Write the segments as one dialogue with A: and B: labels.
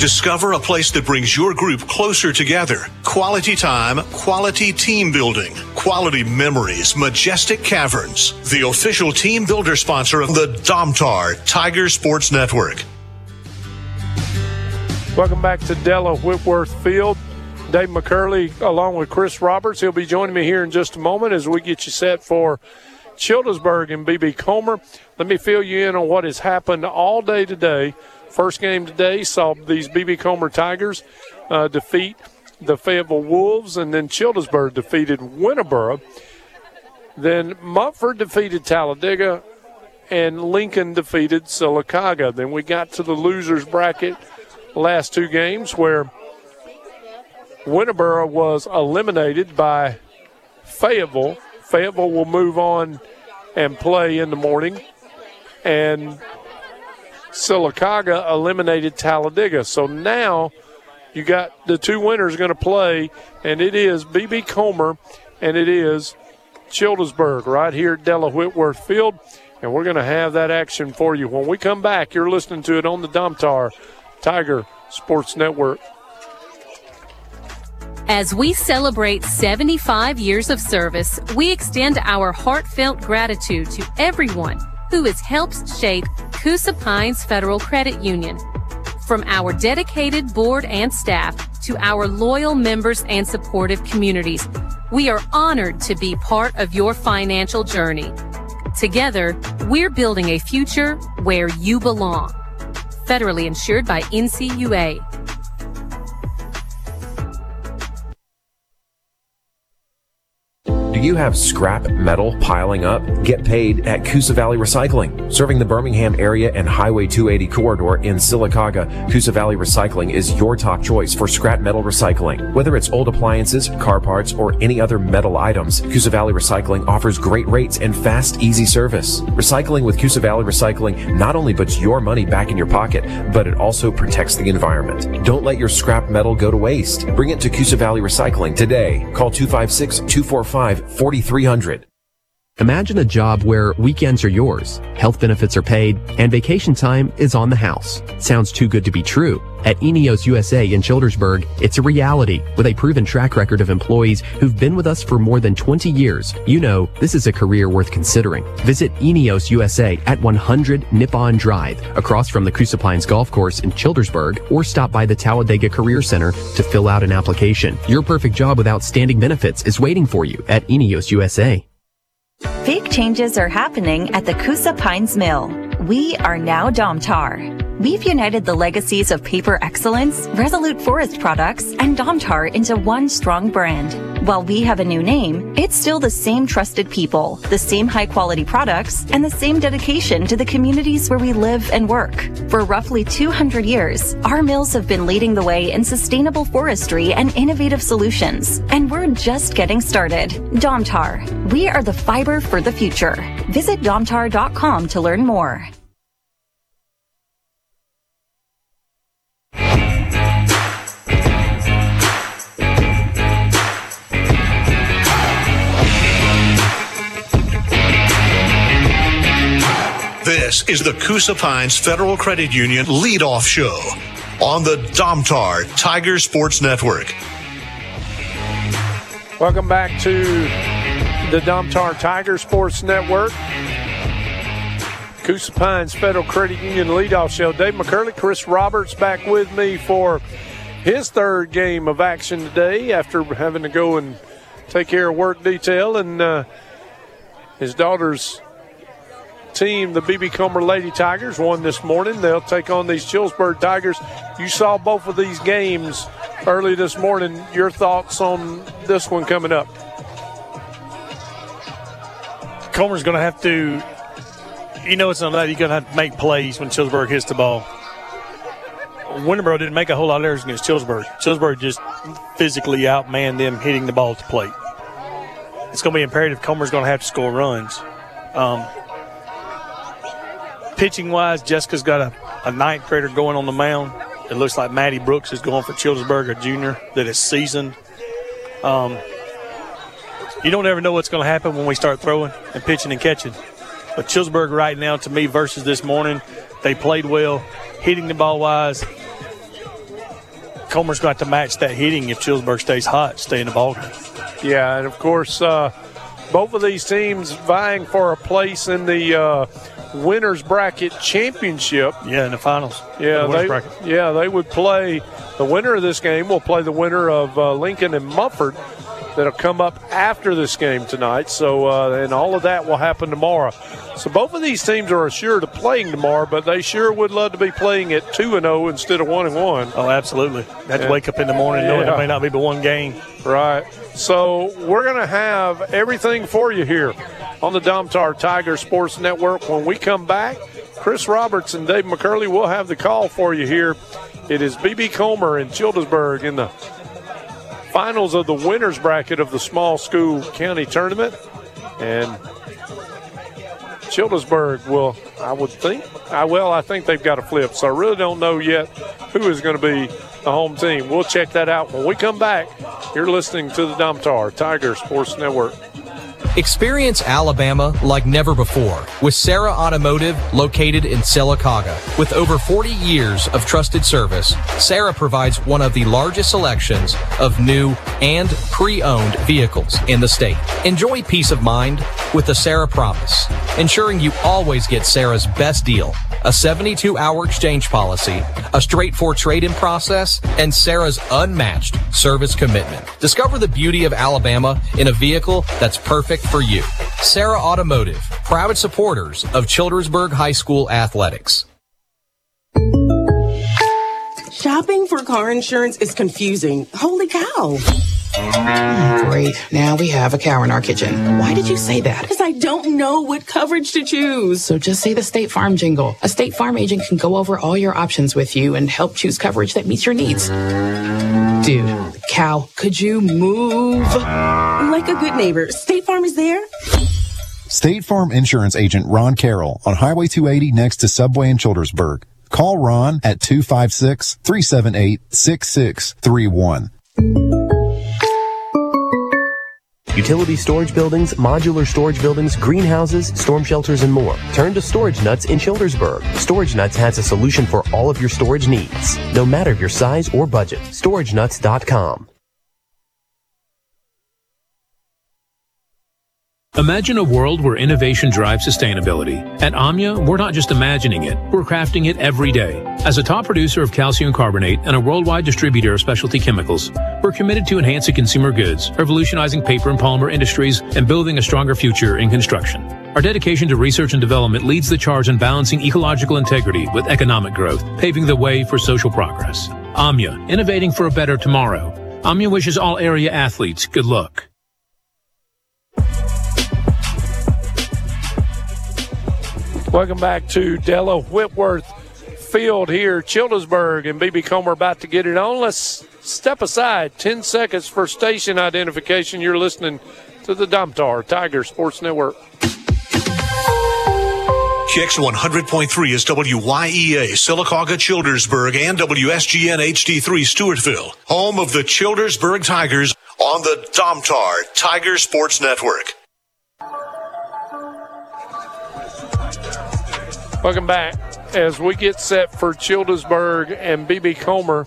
A: Discover a place that brings your group closer together. Quality time, quality team building, quality memories, Majestic Caverns. The official team builder sponsor of the Domtar Tiger Sports Network.
B: Welcome back to Della Whitworth Field. Dave McCurley along with Chris Roberts. He'll be joining me here in just a moment as we get you set for Childersburg and B.B. Comer. Let me fill you in on what has happened all day today. First game today saw these B.B. Comer Tigers defeat the Fayetteville Wolves, and then Childersburg defeated Winterboro. Then Mumford defeated Talladega, and Lincoln defeated Sylacauga. Then we got to the losers bracket last two games where Winterboro was eliminated by Fayetteville. Fayetteville will move on and play in the morning, and Sylacauga eliminated Talladega. So now you got the two winners going to play, and it is B.B. Comer and it is Childersburg right here at Della Whitworth Field, and we're going to have that action for you. When we come back, you're listening to it on the Domtar Tiger Sports Network.
C: As we celebrate 75 years of service, we extend our heartfelt gratitude to everyone who has helped shape Coosa Pines Federal Credit Union. From our dedicated board and staff to our loyal members and supportive communities, we are honored to be part of your financial journey. Together, we're building a future where you belong. Federally insured by NCUA.
D: Do you have scrap metal piling up? Get paid at Coosa Valley Recycling. Serving the Birmingham area and Highway 280 corridor in Sylacauga, Coosa Valley Recycling is your top choice for scrap metal recycling. Whether it's old appliances, car parts, or any other metal items, Coosa Valley Recycling offers great rates and fast, easy service. Recycling with Coosa Valley Recycling not only puts your money back in your pocket, but it also protects the environment. Don't let your scrap metal go to waste. Bring it to Coosa Valley Recycling today. Call 256-245-4300.
E: Imagine a job where weekends are yours, health benefits are paid, and vacation time is on the house. Sounds too good to be true. At Eneos USA in Childersburg, it's a reality. With a proven track record of employees who've been with us for more than 20 years, you know this is a career worth considering. Visit Eneos USA at 100 Nippon Drive, across from the Coosa Pines Golf Course in Childersburg, or stop by the Talladega Career Center to fill out an application. Your perfect job with outstanding benefits is waiting for you at Eneos USA.
F: Big changes are happening at the Coosa Pines Mill. We are now Domtar. We've united the legacies of paper excellence, Resolute Forest Products, and Domtar into one strong brand. While we have a new name, it's still the same trusted people, the same high-quality products, and the same dedication to the communities where we live and work. For roughly 200 years, our mills have been leading the way in sustainable forestry and innovative solutions, and we're just getting started. Domtar. We are the fiber for the future. Visit domtar.com to learn more.
A: This is the Coosa Pines Federal Credit Union leadoff show on the Domtar Tiger Sports Network.
B: Welcome back to the Domtar Tiger Sports Network. Coosa Pines Federal Credit Union leadoff show. Dave McCurley, Chris Roberts back with me for his third game of action today after having to go and take care of work detail. And his daughter's team, the B.B. Comer Lady Tigers, won this morning. They'll take on these Childersburg Tigers. You saw both of these games early this morning. Your thoughts on this one coming up?
G: Comer's going to have to, it's on that you're going to have to make plays when Childersburg hits the ball. Winterboro didn't make a whole lot of errors against Childersburg. Childersburg just physically outmanned them hitting the ball at the plate. It's going to be imperative Comer's going to have to score runs. Pitching-wise, Jessica's got a ninth grader going on the mound. It looks like Maddie Brooks is going for Childersburg, a junior that is seasoned. You don't ever know what's going to happen when we start throwing and pitching and catching. But Childersburg right now, to me, versus this morning, they played well, hitting the ball wise. Comer's going to have to match that hitting if Childersburg stays hot, stay in the ballgame.
B: Yeah, and of course, both of these teams vying for a place in the winners bracket championship.
G: Yeah, in the finals.
B: Yeah, they would play. The winner of this game will play the winner of Lincoln and Mufford. That'll come up after this game tonight. So, and all of that will happen tomorrow. So both of these teams are assured of playing tomorrow, but they sure would love to be playing at 2-0 instead of 1-1.
G: Oh, absolutely. They have to wake up in the morning knowing it may not be but one game.
B: Right. So we're going to have everything for you here on the Domtar Tiger Sports Network. When we come back, Chris Roberts and Dave McCurley will have the call for you here. It is B.B. Comer and Childersburg in the finals of the winners bracket of the small school county tournament. And Childersburg will, I would think, I think they've got a flip. So I really don't know yet who is going to be the home team. We'll check that out when we come back. You're listening to the Domtar Tiger Sports Network.
H: Experience Alabama like never before with Sarah Automotive, located in Sylacauga. With over 40 years of trusted service, Sarah provides one of the largest selections of new and pre-owned vehicles in the state. Enjoy peace of mind with the Sarah Promise, ensuring you always get Sarah's best deal, a 72-hour exchange policy, a straightforward trade-in process, and Sarah's unmatched service commitment. Discover the beauty of Alabama in a vehicle that's perfect for you. Sarah Automotive, proud supporters of Childersburg High School athletics.
I: Shopping for car insurance is confusing. Holy cow.
J: Great. Now we have a cow in our kitchen. Why did you say that?
I: Because I don't know what coverage to choose.
J: So just say the State Farm jingle. A State Farm agent can go over all your options with you and help choose coverage that meets your needs. Dude, cow, could you move?
I: Like a good neighbor, State Farm is there.
K: State Farm Insurance Agent Ron Carroll on Highway 280 next to Subway in Childersburg. Call Ron at 256-378-6631.
E: Utility storage buildings, modular storage buildings, greenhouses, storm shelters, and more. Turn to Storage Nuts in Childersburg. Storage Nuts has a solution for all of your storage needs, no matter your size or budget. StorageNuts.com.
L: Imagine a world where innovation drives sustainability. At Omnia, we're not just imagining it, we're crafting it every day. As a top producer of calcium carbonate and a worldwide distributor of specialty chemicals, we're committed to enhancing consumer goods, revolutionizing paper and polymer industries, and building a stronger future in construction. Our dedication to research and development leads the charge in balancing ecological integrity with economic growth, paving the way for social progress. Omnia, innovating for a better tomorrow. Omnia wishes all area athletes good luck.
B: Welcome back to Della Whitworth Field here. Childersburg and B.B. Comer about to get it on. Let's step aside. 10 seconds for station identification. You're listening to the Domtar Tiger Sports Network.
A: KX 100.3 is WYEA, Sylacauga, Childersburg, and WSGN HD3 Stewartville, home of the Childersburg Tigers on the Domtar Tiger Sports Network.
B: Welcome back as we get set for Childersburg and B.B. Comer.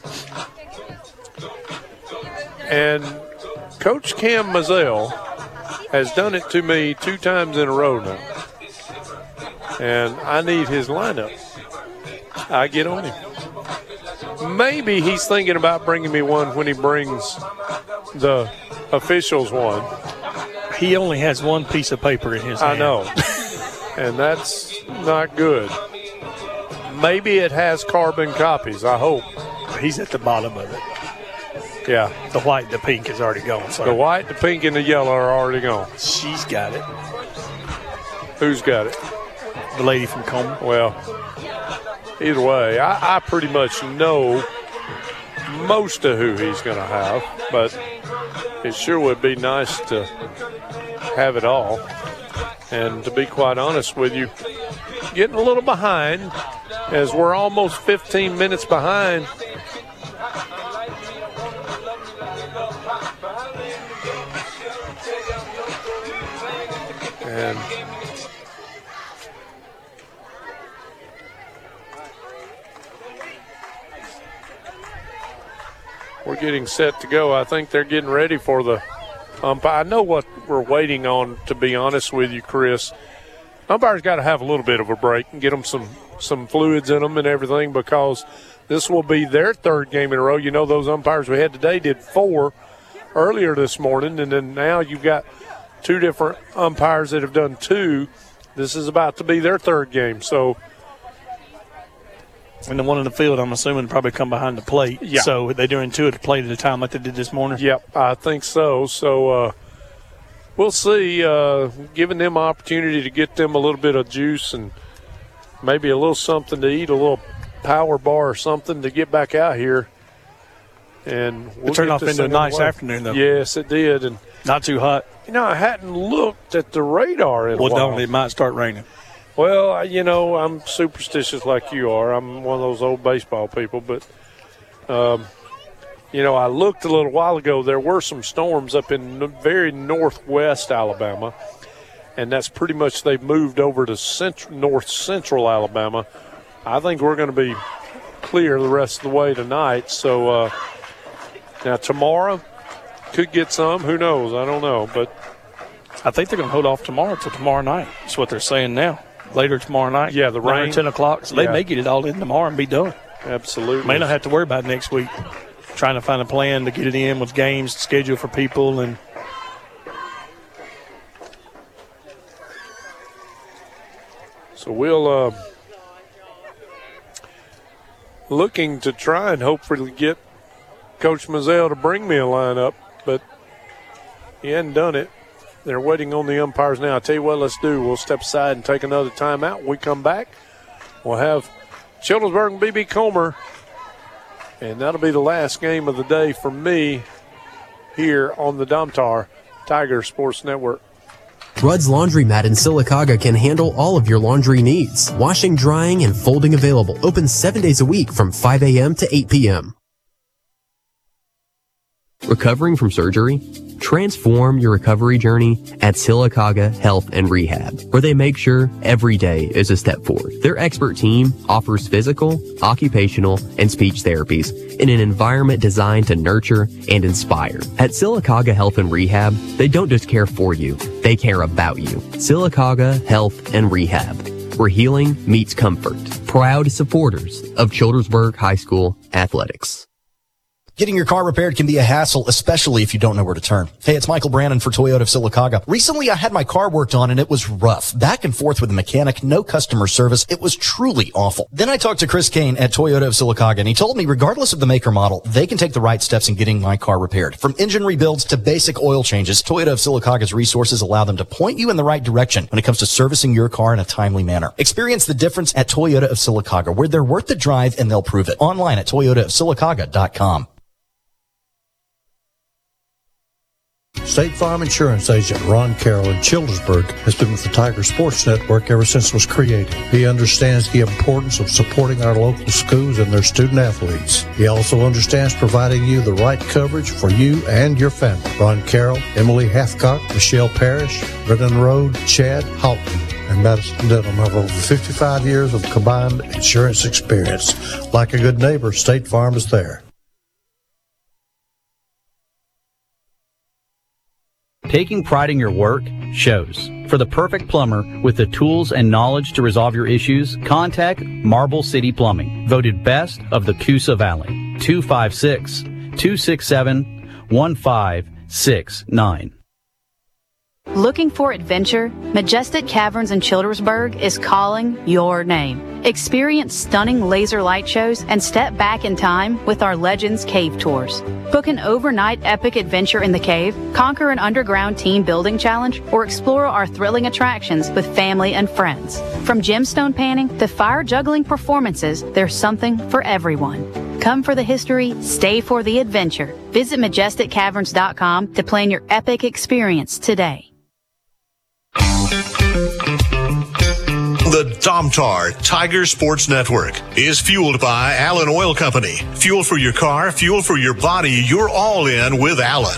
B: And Coach Cam Mazzell has done it to me 2 times in a row now. And I need his lineup. I get on him. Maybe he's thinking about bringing me one when he brings the officials one.
G: He only has one piece of paper in his hand.
B: I know. And that's not good. Maybe it has carbon copies, I hope.
G: He's at the bottom of it.
B: Yeah.
G: The white, the pink is already gone. Sorry.
B: The white, the pink, and the yellow are already gone.
G: She's got it.
B: Who's got it?
G: The lady from Comer.
B: Well, either way, I pretty much know most of who he's going to have, but it sure would be nice to have it all. And to be quite honest with you, getting a little behind as we're almost 15 minutes behind. And we're getting set to go. I think they're getting ready for the umpire. I know what we're waiting on, to be honest with you, Chris. Umpires got to have a little bit of a break and get them some fluids in them and everything, because this will be their third game in a row. You know, those umpires we had today did 4 earlier this morning, and then now you've got 2 different umpires that have done 2. This is about to be their third game. So,
G: and the one in the field, I'm assuming, probably come behind the plate.
B: Yeah.
G: So they're doing 2 at a plate at a time like they did this morning?
B: Yep, I think so. So we'll see. Giving them opportunity to get them a little bit of juice and maybe a little something to eat, a little power bar or something to get back out here. And
G: it turned off into a nice afternoon, though.
B: Yes, it did. And
G: not too hot.
B: You know, I hadn't looked at the radar in a while.
G: Well, it might start raining.
B: Well, you know, I'm superstitious like you are. I'm one of those old baseball people. But, you know, I looked a little while ago. There were some storms up in very northwest Alabama, and that's pretty much they've moved over to north central Alabama. I think we're going to be clear the rest of the way tonight. So now tomorrow could get some. Who knows? I don't know. But
G: I think they're going to hold off tomorrow till tomorrow night. That's what they're saying now. Later tomorrow night.
B: Yeah, the rain.
G: 10 o'clock. So they may get it all in tomorrow and be done.
B: Absolutely.
G: May not have to worry about it next week. Trying to find a plan to get it in with games scheduled for people. And
B: so we'll looking to try and hopefully get Coach Mazzell to bring me a lineup, but he hadn't done it. They're waiting on the umpires now. I'll tell you what let's do. We'll step aside and take another timeout. When we come back, we'll have Childersburg and B.B. Comer, and that'll be the last game of the day for me here on the Domtar Tiger Sports Network.
E: Rudd's Laundromat in Sylacauga can handle all of your laundry needs. Washing, drying, and folding available. Open 7 days a week from 5 a.m. to 8 p.m. Recovering from surgery? Transform your recovery journey at Sylacauga Health and Rehab, where they make sure every day is a step forward. Their expert team offers physical, occupational, and speech therapies in an environment designed to nurture and inspire. At Sylacauga Health and Rehab, they don't just care for you, they care about you. Sylacauga Health and Rehab, where healing meets comfort. Proud supporters of Childersburg High School athletics.
M: Getting your car repaired can be a hassle, especially if you don't know where to turn. Hey, it's Michael Brannon for Toyota of Sylacauga. Recently, I had my car worked on and it was rough. Back and forth with the mechanic, no customer service. It was truly awful. Then I talked to Chris Kane at Toyota of Sylacauga, and he told me regardless of the make or model, they can take the right steps in getting my car repaired. From engine rebuilds to basic oil changes, Toyota of Sylacauga's resources allow them to point you in the right direction when it comes to servicing your car in a timely manner. Experience the difference at Toyota of Sylacauga, where they're worth the drive and they'll prove it. Online at toyotaofsylacauga.com.
N: State Farm Insurance Agent Ron Carroll in Childersburg has been with the Tiger Sports Network ever since it was created. He understands the importance of supporting our local schools and their student athletes. He also understands providing you the right coverage for you and your family. Ron Carroll, Emily Hathcock, Michelle Parrish, Brennan Road, Chad Houghton, and Madison Denham have over 55 years of combined insurance experience. Like a good neighbor, State Farm is there.
O: Taking pride in your work shows. For the perfect plumber with the tools and knowledge to resolve your issues, contact Marble City Plumbing. Voted best of the Coosa Valley. 256-267-1569.
P: Looking for adventure? Majestic Caverns in Childersburg is calling your name. Experience stunning laser light shows and step back in time with our Legends Cave Tours. Book an overnight epic adventure in the cave, conquer an underground team building challenge, or explore our thrilling attractions with family and friends. From gemstone panning to fire juggling performances, there's something for everyone. Come for the history, stay for the adventure. Visit MajesticCaverns.com to plan your epic experience today.
A: The Domtar Tiger Sports Network is fueled by Allen Oil Company. Fuel for your car, fuel for your body. You're all in with Allen.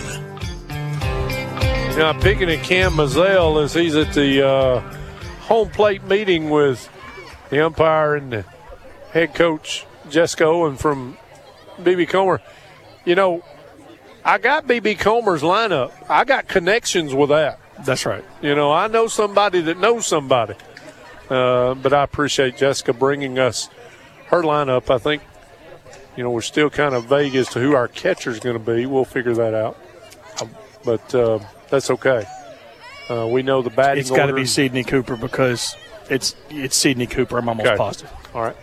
B: Now, picking at Cam Mazzell as he's at the home plate meeting with the umpire and the head coach, Jessica Owen from B.B. Comer. I got B.B. Comer's lineup. I got connections with that.
G: That's right.
B: I know somebody that knows somebody. But I appreciate Jessica bringing us her lineup. I think, we're still kind of vague as to who our catcher is going to be. We'll figure that out. But that's okay. We know the batting
G: It's got to
B: order.
G: be Sidney Cooper because it's Sidney Cooper. I'm almost positive.
B: All right.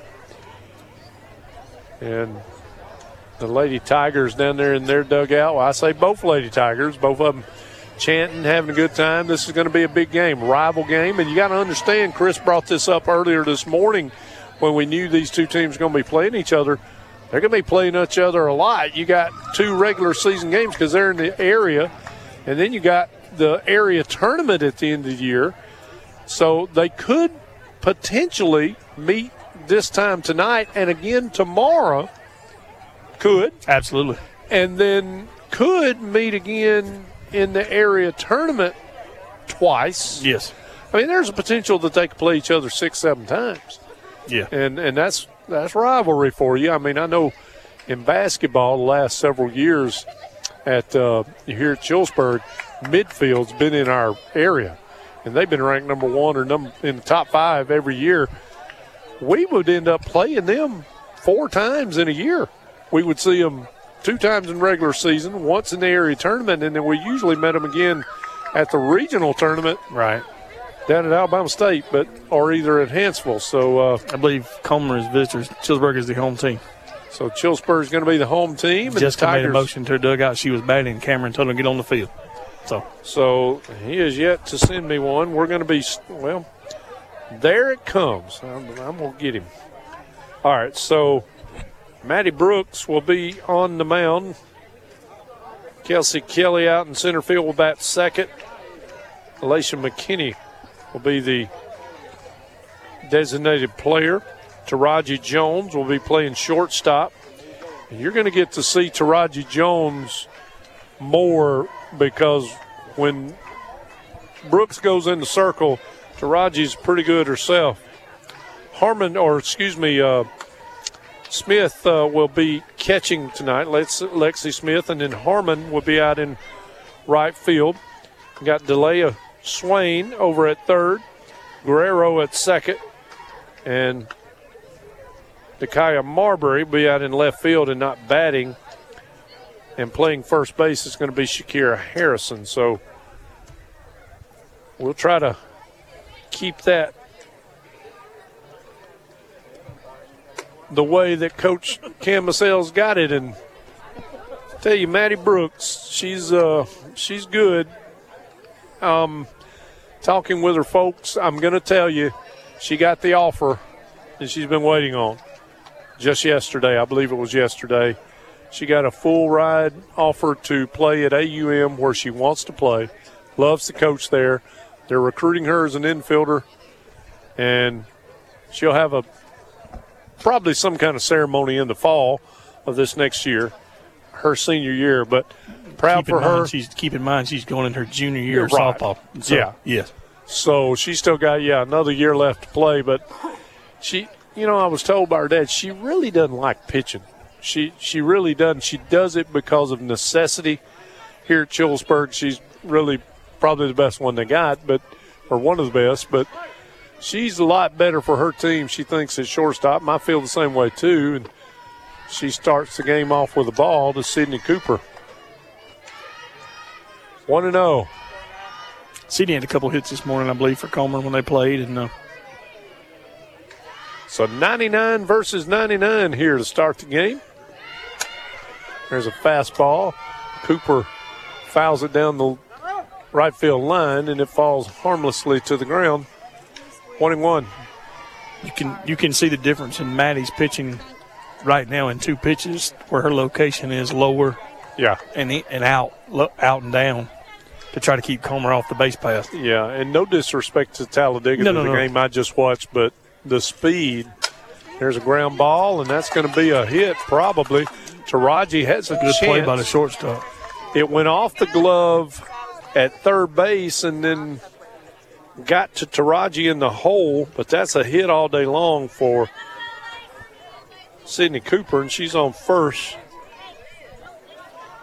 B: And the Lady Tigers down there in their dugout. Well, I say both Lady Tigers, both of them chanting, having a good time. This is going to be a big game, rival game. And you got to understand, Chris brought this up earlier this morning when we knew these two teams were going to be playing each other. They're going to be playing each other a lot. You got 2 regular season games because they're in the area. And then you got the area tournament at the end of the year. So they could potentially meet this time tonight and again tomorrow. Could.
G: Absolutely.
B: And then could meet again in the area tournament twice.
G: Yes.
B: I mean, there's a potential that they could play each other 6-7 times.
G: Yeah.
B: And that's rivalry for you. I mean, I know in basketball the last several years here at Chillsburg, midfield's been in our area. And they've been ranked number 1 or in the top 5 every year. We would end up playing them 4 times in a year. We would see them 2 times in regular season, once in the area tournament, and then we usually met them again at the regional tournament.
G: Right.
B: Down at Alabama State, or either at Hanceville. So
G: I believe Comer is visitors. Chillsburg is the home team.
B: So Chillsburg is going to be the home team. And
G: Jessica
B: the
G: made
B: Tigers,
G: a motion to her dugout. She was batting. Cameron told her to get on the field.
B: So he is yet to send me one. We're going to be, there it comes. I'm going to get him. All right, so Maddie Brooks will be on the mound. Kelsey Kelly out in center field will bat second. Alicia McKinney will be the designated player. Taraji Jones will be playing shortstop. And you're going to get to see Taraji Jones more because when Brooks goes in the circle, Taraji's pretty good herself. Smith will be catching tonight, Lexi Smith, and then Harmon will be out in right field. We got Delia Swain over at third, Guerrero at second, and Dakaya Marbury will be out in left field and not batting. And playing first base is going to be Shakira Harrison. So we'll try to keep that the way that Coach Cam Massell's got it. And tell you, Maddie Brooks, she's good. Talking with her folks, I'm going to tell you, she got the offer that she's been waiting on just yesterday. I believe it was yesterday. She got a full ride offer to play at AUM where she wants to play. Loves the coach there. They're recruiting her as an infielder, and she'll have probably some kind of ceremony in the fall of this next year, her senior year. But proud for her.
G: Keep in mind she's going in her junior year of
B: right.
G: softball.
B: So,
G: yes.
B: So she's still got another year left to play. But she, I was told by her dad she really doesn't like pitching. She really doesn't. She does it because of necessity. Here at Chillsburg, she's really probably the best one they got, or one of the best. But she's a lot better for her team, she thinks, at shortstop. I feel the same way, too. And she starts the game off with a ball to Sidney Cooper. 1-0.
G: Sidney had a couple hits this morning, I believe, for Comer when they played. And
B: So 99 versus 99 here to start the game. There's a fastball. Cooper fouls it down the right field line, and it falls harmlessly to the ground. 1-1.
G: You can see the difference in Maddie's pitching right now in 2 pitches where her location is lower and out and down to try to keep Comer off the base path.
B: Yeah, and no disrespect to Talladega, the game I just watched, but the speed. There's a ground ball, and that's going to be a hit probably. Taraji has a
G: good
B: chance.
G: Play by the shortstop.
B: It went off the glove at third base and then got to Taraji in the hole, but that's a hit all day long for Sidney Cooper, and she's on first.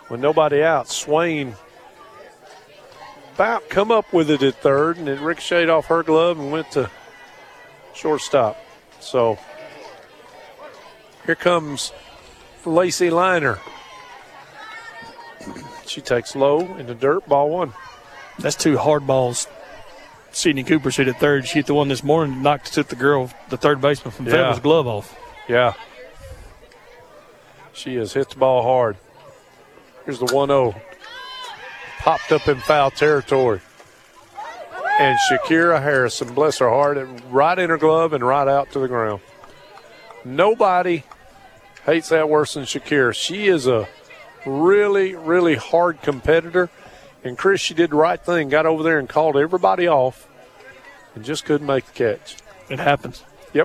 B: With nobody out, Swain about come up with it at third, and it ricocheted off her glove and went to shortstop. So here comes Lacey Liner. She takes low in the dirt, ball one.
G: That's 2 hard balls. Sydney Cooper's hit at third. She hit the one this morning, knocked the girl, the third baseman from Federal's glove off.
B: Yeah. She has hit the ball hard. Here's the 1-0. Popped up in foul territory. And Shakira Harrison, bless her heart, right in her glove and right out to the ground. Nobody hates that worse than Shakira. She is a really, really hard competitor. And, Chris, she did the right thing, got over there and called everybody off and just couldn't make the catch.
G: It happens.
B: Yep.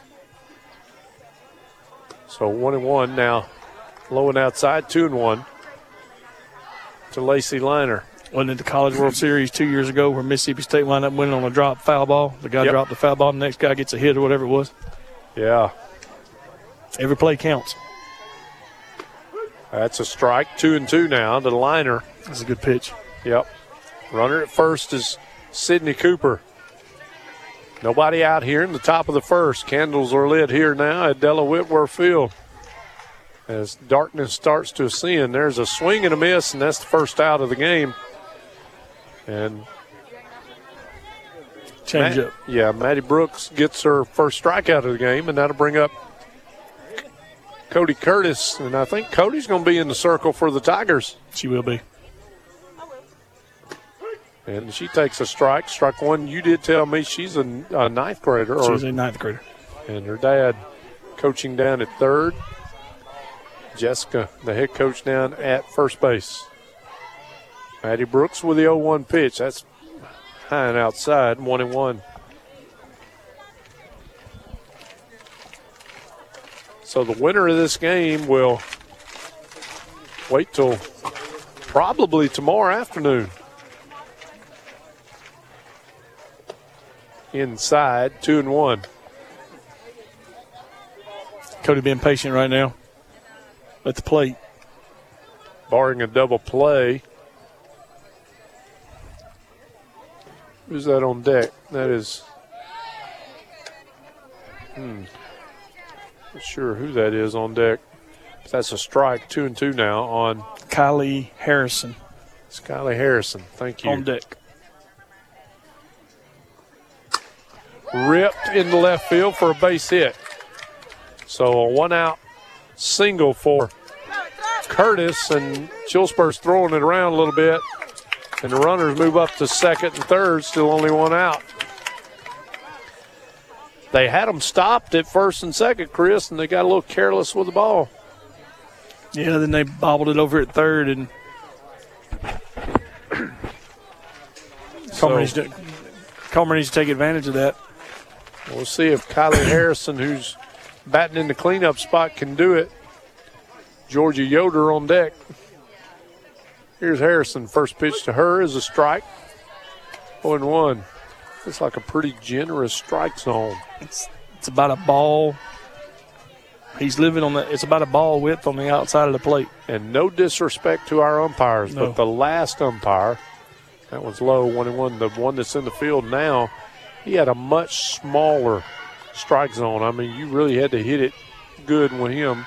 B: So 1-1 now. Low and outside, 2-1 to Lacey Liner.
G: Wasn't it the College World Series 2 years ago where Mississippi State wound up winning on a drop foul ball? The guy dropped the foul ball, the next guy gets a hit or whatever it was.
B: Yeah.
G: Every play counts.
B: That's a strike. 2-2 now to Liner.
G: That's a good pitch.
B: Yep. Runner at first is Sydney Cooper. Nobody out here in the top of the first. Candles are lit here now at Della Whitworth Field. As darkness starts to ascend, there's a swing and a miss, and that's the first out of the game. And
G: change up.
B: Yeah, Maddie Brooks gets her first strikeout of the game, and that'll bring up Cody Curtis. And I think Cody's going to be in the circle for the Tigers.
G: She will be.
B: And she takes a strike. Strike one. You did tell me she's a ninth grader.
G: She's a ninth grader.
B: And her dad coaching down at third. Jessica, the head coach, down at first base. Maddie Brooks with the 0-1 pitch. That's high and outside, 1-1. So the winner of this game will wait till probably tomorrow afternoon. Inside, 2-1.
G: Cody being patient right now at the plate.
B: Barring a double play. Who's that on deck? That is, not sure who that is on deck. That's a strike, 2-2 now on
G: Kylie Harrison.
B: It's Kylie Harrison, thank you.
G: On deck.
B: Ripped into left field for a base hit. So a one-out single for Curtis, and Chillsburg's throwing it around a little bit. And the runners move up to second and third, still only one out. They had them stopped at first and second, Chris, and they got a little careless with the ball.
G: Yeah, then they bobbled it over at third, and Comer needs to take advantage of that.
B: We'll see if Kylie Harrison, who's batting in the cleanup spot, can do it. Georgia Yoder on deck. Here's Harrison. First pitch to her is a strike. 0-1. It's like a pretty generous strike zone.
G: It's about a ball. He's living on it's about a ball width on the outside of the plate.
B: And no disrespect to our umpires,
G: No.
B: but the last umpire, that one's low, 1-1. The one that's in the field now, he had a much smaller strike zone. I mean, you really had to hit it good with him.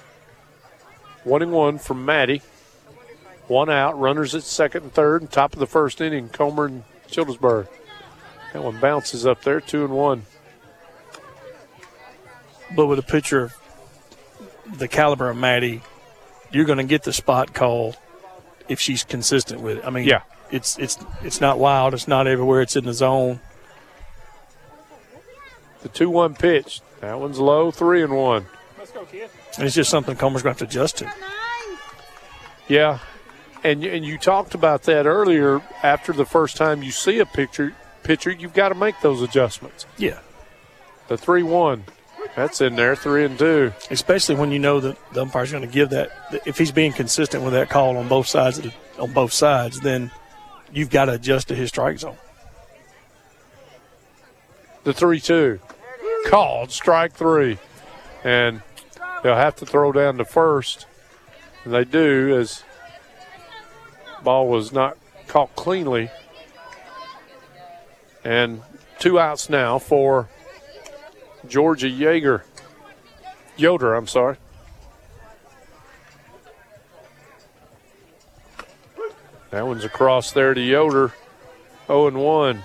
B: 1-1 from Maddie. One out, runners at second and third, and top of the first inning, Comer and Childersburg. That one bounces up there, 2-1.
G: But with a pitcher of the caliber of Maddie, you're going to get the spot call if she's consistent with it. I mean,
B: yeah,
G: it's not wild, it's not everywhere, it's in the zone.
B: The 2-1 pitch. That one's low, 3-1.
G: Let's go, kid. And it's just something Comer's going to have to adjust to.
B: Yeah, and you talked about that earlier. After the first time you see a pitcher, you've got to make those adjustments.
G: Yeah.
B: The 3-1, that's in there, 3-2.
G: Especially when you know that the umpire's going to give that. If he's being consistent with that call on both sides, then you've got to adjust to his strike zone.
B: The 3-2, called strike three, and they'll have to throw down to first. And they do as Ball was not caught cleanly. And 2 outs now for Georgia Yoder, I'm sorry. That one's across there to Yoder. 0-1.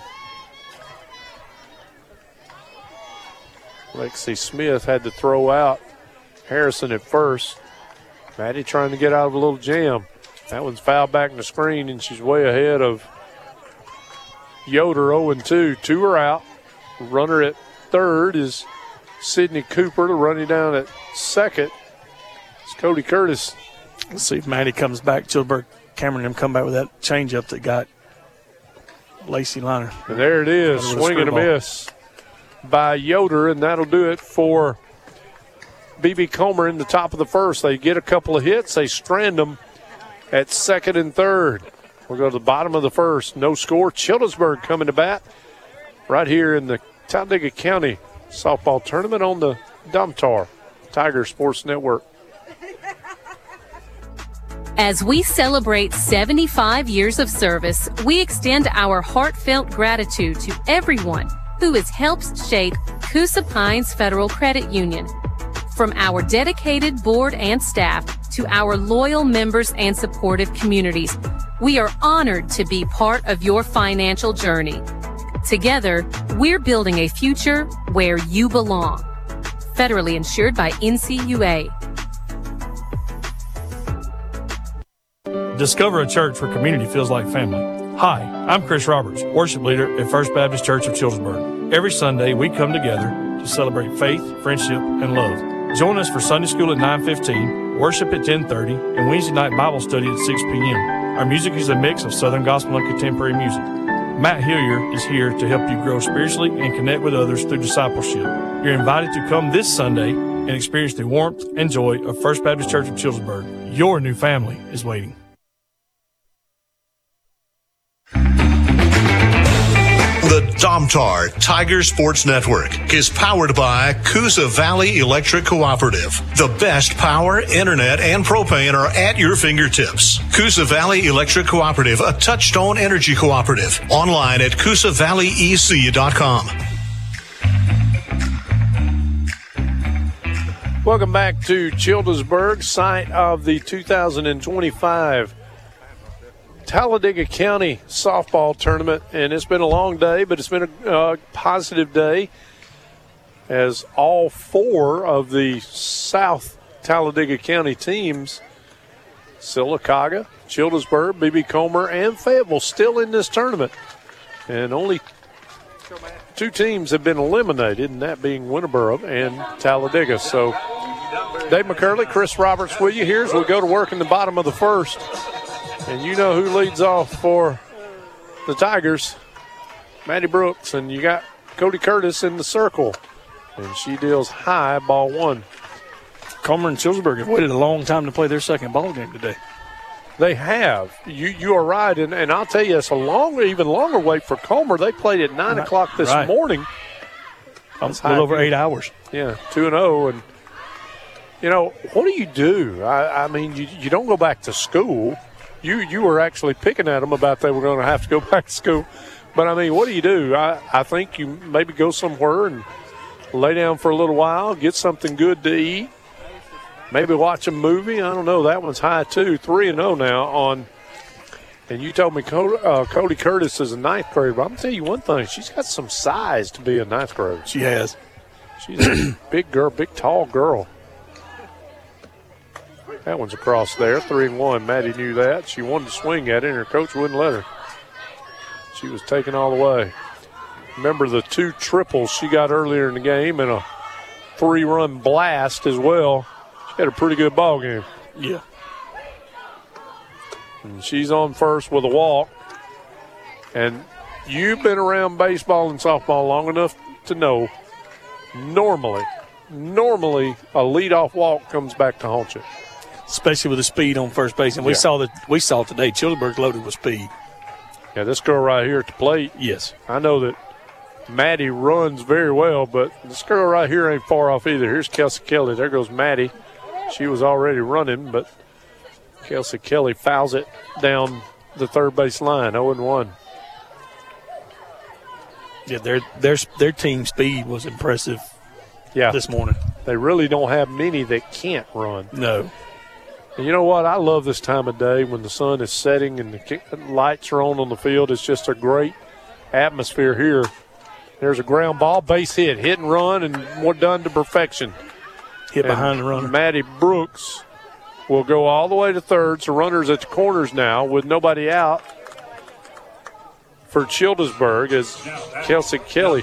B: Lexi Smith had to throw out Harrison at first. Maddie trying to get out of a little jam. That one's fouled back in the screen, and she's way ahead of Yoder. 0-2. 2 are out. Runner at third is Sydney Cooper. The running down at second is Cody Curtis.
G: Let's see if Maddie comes back. Childeberg, Cameron, them come back with that changeup that got Lacey Liner.
B: And there it is. Swing and a miss by Yoder, and that'll do it for B.B. Comer in the top of the first. They get a couple of hits. They strand them at second and third. We'll go to the bottom of the first. No score. Childersburg coming to bat right here in the Talladega County softball tournament on the Domtar Tiger Sports Network.
C: As we celebrate 75 years of service, we extend our heartfelt gratitude to everyone who has helped shape Coosa Pines Federal Credit Union. From our dedicated board and staff to our loyal members and supportive communities, we are honored to be part of your financial journey. Together, we're building a future where you belong. Federally insured by NCUA.
G: Discover a church where community feels like family. Hi, I'm Chris Roberts, worship leader at First Baptist Church of Childersburg. Every Sunday, we come together to celebrate faith, friendship, and love. Join us for Sunday school at 9:15, worship at 10:30, and Wednesday night Bible study at 6 p.m. Our music is a mix of Southern gospel and contemporary music. Matt Hillier is here to help you grow spiritually and connect with others through discipleship. You're invited to come this Sunday and experience the warmth and joy of First Baptist Church of Childersburg. Your new family is waiting.
A: The Domtar Tiger Sports Network is powered by Coosa Valley Electric Cooperative. The best power, internet, and propane are at your fingertips. Coosa Valley Electric Cooperative, a Touchstone Energy Cooperative. Online at CoosaValleyEC.com.
B: Welcome back to Childersburg, site of the 2025 Talladega County softball tournament, and it's been a long day, but it's been a positive day as all 4 of the South Talladega County teams, Sylacauga, Childersburg, B.B. Comer, and Fayetteville, still in this tournament. And only 2 teams have been eliminated, and that being Winterboro and Talladega. So Dave McCurley, Chris Roberts with you here as we go to work in the bottom of the first. And you know who leads off for the Tigers, Maddie Brooks, and you got Cody Curtis in the circle. And she deals high, ball 1.
G: Comer and Childersburg have waited a long time to play their second ball game today.
B: They have. You are right, and I'll tell you, it's a even longer wait for Comer. They played at 9 o'clock this morning.
G: A little over 8 hours.
B: Yeah, 2-0. And, you know, what do you do? I mean, you don't go back to school. You were actually picking at them about they were going to have to go back to school. But, I mean, what do? I think you maybe go somewhere and lay down for a little while, get something good to eat, maybe watch a movie. I don't know. That one's high, too. 3-0 now on – and you told me Cody Curtis is a ninth grader. But I'm going to tell you one thing. She's got some size to be a ninth grader.
G: She has.
B: She's a big girl, big, tall girl. That one's across there, 3-1. Maddie knew that. She wanted to swing at it, and her coach wouldn't let her. She was taken all the way. Remember the 2 triples she got earlier in the game and a 3-run blast as well. She had a pretty good ball game.
G: Yeah.
B: And she's on first with a walk. And you've been around baseball and softball long enough to know normally a leadoff walk comes back to haunt you.
G: Especially with the speed on first base. And we saw today Childersburg's loaded with speed.
B: Yeah, this girl right here at the plate.
G: Yes.
B: I know that Maddie runs very well, but this girl right here ain't far off either. Here's Kelsey Kelly. There goes Maddie. She was already running, but Kelsey Kelly fouls it down the third base line, 0-1.
G: Yeah, their team speed was impressive this morning.
B: They really don't have many that can't run.
G: No.
B: And you know what? I love this time of day when the sun is setting and the lights are on the field. It's just a great atmosphere here. There's a ground ball, base hit and run, and we're done to perfection.
G: Hit behind the runner.
B: Maddie Brooks will go all the way to third. So runners at the corners now with nobody out for Childersburg as Kelsey Kelly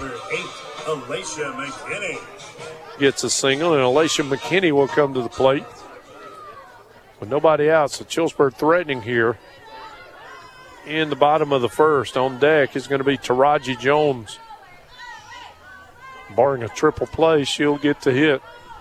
B: gets a single, and Alicia McKinney will come to the plate with nobody out. So Childersburg threatening here in the bottom of the first. On deck is going to be Taraji Jones. Barring a triple play, she'll get to hit.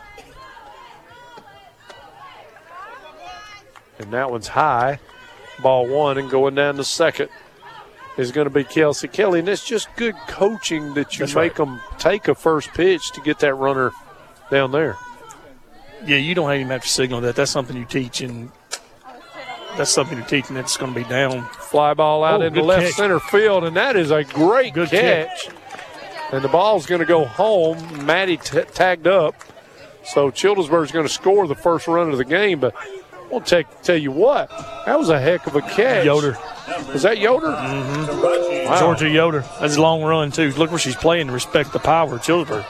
B: And that one's high. Ball one, and going down to second is going to be Kelsey Kelly. And it's just good coaching that you make them take a first pitch to get that runner down there.
G: Yeah, you don't even have to signal that. That's something you teach, and that's going to be down.
B: Fly ball out into left center field, and that is a great catch. And the ball's going to go home. Maddie tagged up. So Childersburg's going to score the first run of the game, but I'll tell you what, that was a heck of a catch.
G: Yoder.
B: Was that Yoder?
G: Mm-hmm.
B: Wow.
G: Georgia Yoder. That's a long run, too. Look where she's playing to respect the power of Childersburg.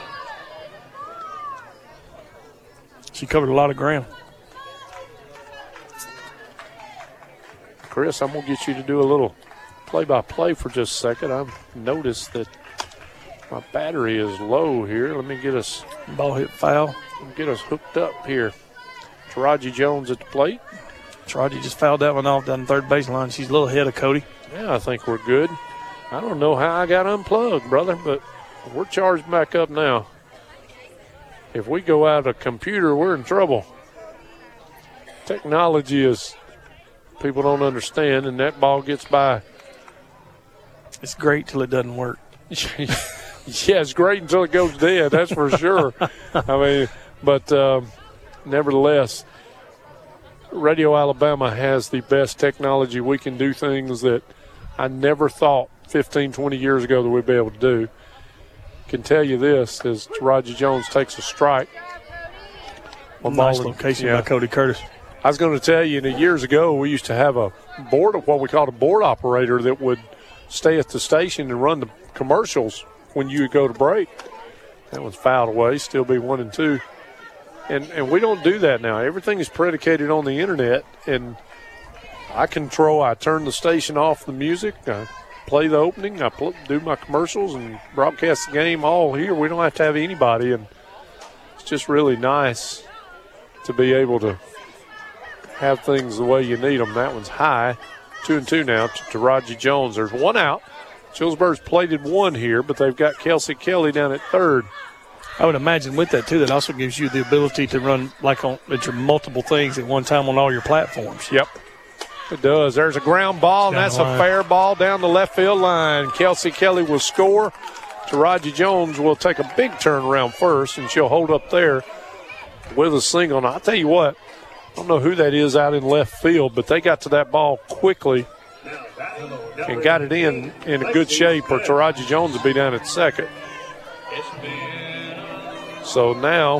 G: She covered a lot of ground.
B: Chris, I'm going to get you to do a little play-by-play for just a second. I've noticed that my battery is low here. Let me get us
G: ball hit foul.
B: Get us hooked up here. Taraji Jones at the plate.
G: Taraji just fouled that one off down the third baseline. She's a little ahead of Cody.
B: Yeah, I think we're good. I don't know how I got unplugged, brother, but we're charged back up now. If we go out of computer, we're in trouble. Technology is, people don't understand, and that ball gets by.
G: It's great till it doesn't work.
B: Yeah, it's great until it goes dead, that's for sure. I mean, but nevertheless, Radio Alabama has the best technology. We can do things that I never thought 15, 20 years ago that we'd be able to do. Can tell you this, as Roger Jones takes a strike.
G: Nice location by Cody Curtis.
B: I was going to tell you, years ago, we used to have a board, what we called a board operator, that would stay at the station and run the commercials when you would go to break. That one's fouled away, still be 1-2. And we don't do that now. Everything is predicated on the internet, and I turn the station off the music, I play the opening, I do my commercials and broadcast the game all here. We don't have to have anybody, and it's just really nice to be able to have things the way you need them. That one's high. 2-2 now to Raji Jones. There's one out. Childersburg's plated one here, but they've got Kelsey Kelly down at third.
G: I would imagine with that, too, that also gives you the ability to run at your multiple things at one time on all your platforms.
B: Yep, it does. There's a ground ball, and that's a fair ball down the left field line. Kelsey Kelly will score. Taraji Jones will take a big turnaround first, and she'll hold up there with a single. And I'll tell you what, I don't know who that is out in left field, but they got to that ball quickly and got it in a good shape, or Taraji Jones will be down at second. So now,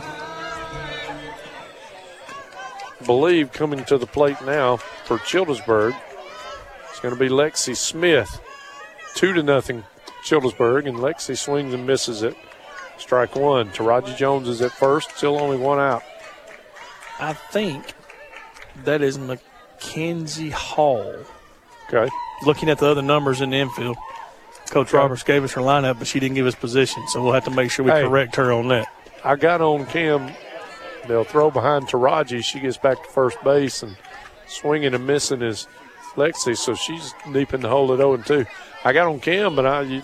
B: believe coming to the plate now for Childersburg, it's going to be Lexi Smith. 2-0 Childersburg, and Lexi swings and misses it. Strike one. Taraji Jones is at first, still only one out.
G: I think that is Mackenzie Hall.
B: Okay.
G: Looking at the other numbers in the infield, Coach Roberts gave us her lineup, but she didn't give us position, so we'll have to make sure we correct her on that.
B: I got on Cam. They'll throw behind Taraji. She gets back to first base, and swinging and missing is Lexi, so she's deep in the hole at 0-2. I got on Cam, but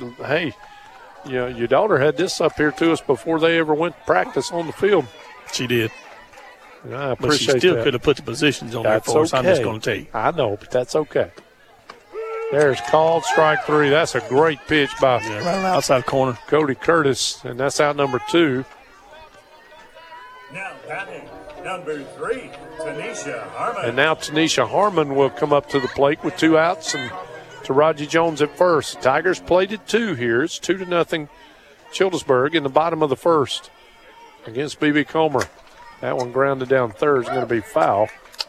B: your daughter had this up here to us before they ever went to practice on the field.
G: She did.
B: And I appreciate
G: but she still
B: that.
G: could have put the positions on there for us. I'm just going to tell you.
B: I know, but that's okay. There's called strike three. That's a great pitch by
G: right on the outside corner.
B: Cody Curtis, and that's out number 2.
A: Now batting
Q: Number 3, Tanisha Harmon.
B: And now Tanisha Harmon will come up to the plate with 2 outs and to Raji Jones at first. The Tigers played at 2 here. It's 2-0 Childersburg in the bottom of the first against B.B. Comer. That one grounded down third is going to be foul.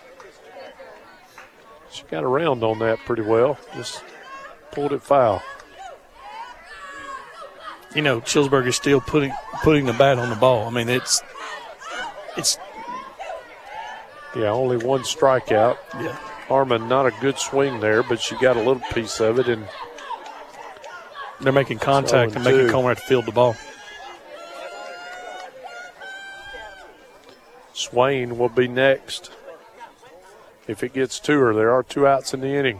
B: She got around on that pretty well. Just pulled it foul.
G: You know, Childersburg is still putting the bat on the ball. I mean, it's
B: yeah, only 1 strikeout.
G: Yeah.
B: Harmon, not a good swing there, but she got a little piece of it, and
G: they're making contact and making Comer have to field the ball.
B: Swain will be next if it gets to her. There are 2 outs in the inning.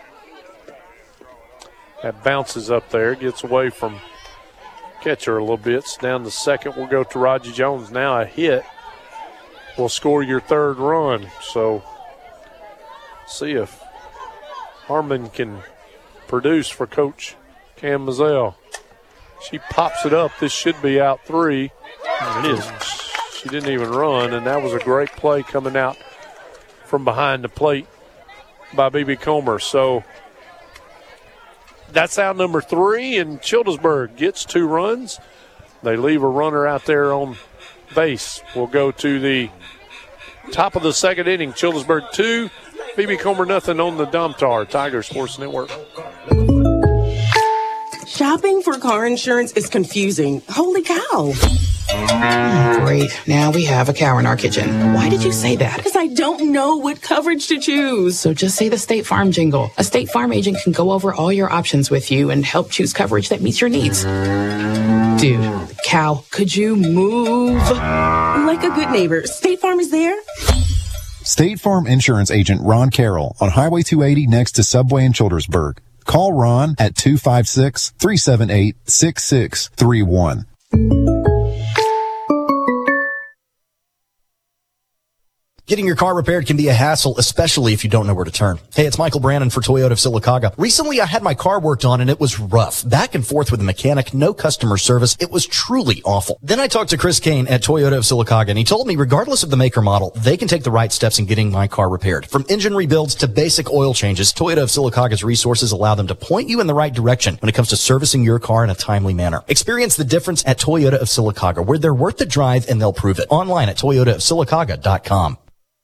B: That bounces up there, gets away from catcher a little bit. It's down to second. We'll go to Raji Jones. Now a hit will score your 3rd run. So see if Harmon can produce for Coach Cam Mazzell. She pops it up. This should be out 3.
G: It is.
B: She didn't even run, and that was a great play coming out from behind the plate by B.B. Comer. So that's out number 3, and Childersburg gets 2 runs. They leave a runner out there on base. We'll go to the top of the 2nd inning. Childersburg 2, B.B. Comer nothing on the Domtar Tiger Sports Network.
I: Shopping for car insurance is confusing. Holy cow.
J: Great. Now we have a cow in our kitchen. Why did you say that?
I: Because I don't know what coverage to choose.
J: So just say the State Farm jingle. A State Farm agent can go over all your options with you and help choose coverage that meets your needs. Dude, cow, could you move?
I: Like a good neighbor, State Farm is there.
K: State Farm Insurance Agent Ron Carroll on Highway 280 next to Subway in Childersburg. Call Ron at 256-378-6631.
M: Getting your car repaired can be a hassle, especially if you don't know where to turn. Hey, it's Michael Brannon for Toyota of Sylacauga. Recently, I had my car worked on and it was rough. Back and forth with the mechanic, no customer service. It was truly awful. Then I talked to Chris Kane at Toyota of Sylacauga, and he told me regardless of the make or model, they can take the right steps in getting my car repaired. From engine rebuilds to basic oil changes, Toyota of Sylacauga's resources allow them to point you in the right direction when it comes to servicing your car in a timely manner. Experience the difference at Toyota of Sylacauga, where they're worth the drive and they'll prove it. Online at toyotaofsylacauga.com.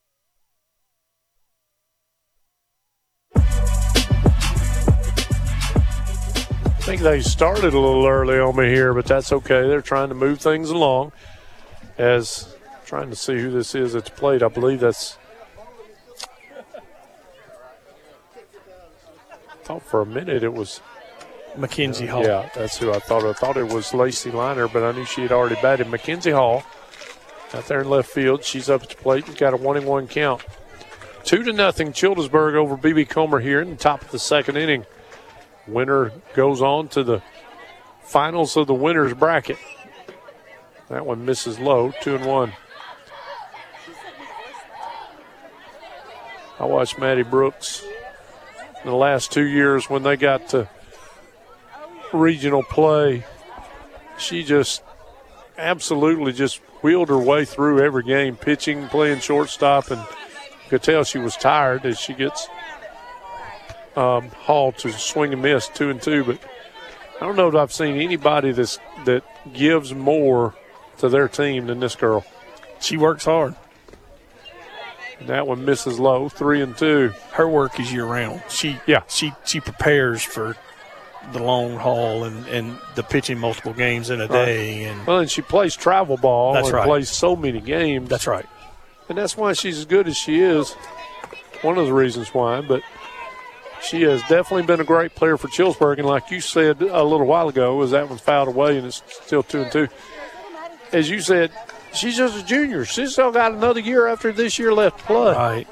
B: I think they started a little early on me here, but that's okay. They're trying to move things along as trying to see who this is at the plate. I believe that's – I thought for a minute it was
G: Mackenzie Hall.
B: Yeah, that's who I thought. I thought it was Lacey Liner, but I knew she had already batted. Mackenzie Hall out there in left field. She's up at the plate and got a 1-1 count. 2-0 Childersburg over B.B. Comer here in the top of the 2nd inning. Winner goes on to the finals of the winner's bracket. That one misses low, 2-1. I watched Maddie Brooks in the last 2 years when they got to regional play. She just absolutely just wheeled her way through every game, pitching, playing shortstop, and you could tell she was tired as she gets Hall to swing and miss 2-2, but I don't know if I've seen anybody that gives more to their team than this girl.
G: She works hard.
B: And that one misses low, 3-2.
G: Her work is year round. She prepares for the long haul and the pitching multiple games in a day.
B: And she plays travel ball.
G: That's right.
B: Plays so many games.
G: That's right.
B: And that's why she's as good as she is. One of the reasons why, but she has definitely been a great player for Childersburg, and like you said a little while ago, as that one's fouled away and it's still 2-2. As you said, she's just a junior. She's still got another year after this year left to play.
G: Right.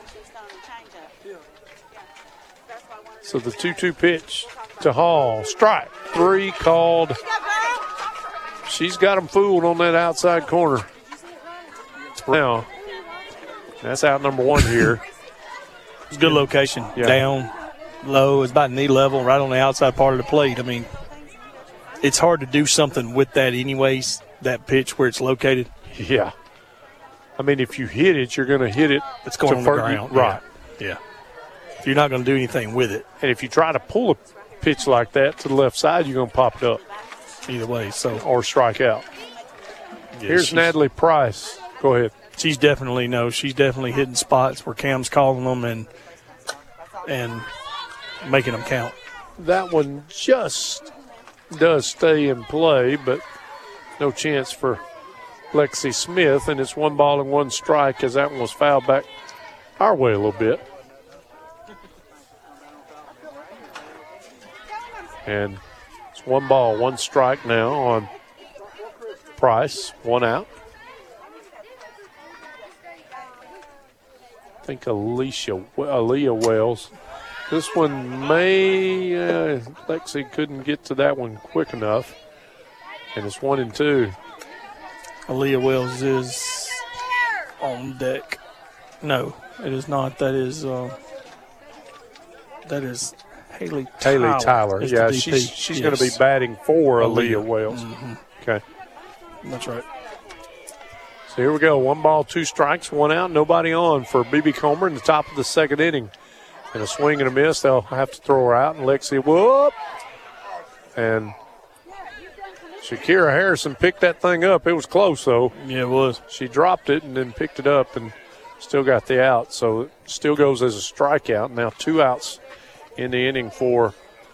B: So the 2-2 pitch to Hall. Strike 3 called. She's got them fooled on that outside corner. Now, that's out number 1 here.
G: It's a good location. Yeah. Down. Low, it's about knee level, right on the outside part of the plate. I mean, it's hard to do something with that anyways, that pitch where it's located.
B: Yeah. I mean, if you hit it, you're going to hit it.
G: It's going on the ground.
B: Right.
G: Yeah. If you're not going to do anything with it.
B: And if you try to pull a pitch like that to the left side, you're going to pop it up.
G: Either way,
B: or strike out.
G: Yeah,
B: here's Natalie Price. Go ahead.
G: She's definitely hitting spots where Cam's calling them and making them count.
B: That one just does stay in play, but no chance for Lexi Smith, and it's 1 ball and 1 strike as that one was fouled back our way a little bit. And it's 1 ball, 1 strike now on Price, 1 out. I think Aaliyah Wells. This one may, Lexi couldn't get to that one quick enough. And it's 1 and 2.
G: Aaliyah Wells is on deck. No, it is not. That is Haley Tyler.
B: Yeah, she's going to be batting for Aaliyah Wells.
G: Mm-hmm.
B: Okay.
G: That's right.
B: So here we go. 1 ball, 2 strikes, 1 out, nobody on for B.B. Comer in the top of the 2nd inning. And a swing and a miss. They'll have to throw her out. And Lexi, whoop. And Shakira Harrison picked that thing up. It was close, though.
G: Yeah, it was.
B: She dropped it and then picked it up and still got the out. So it still goes as a strikeout. Now 2 outs in the inning for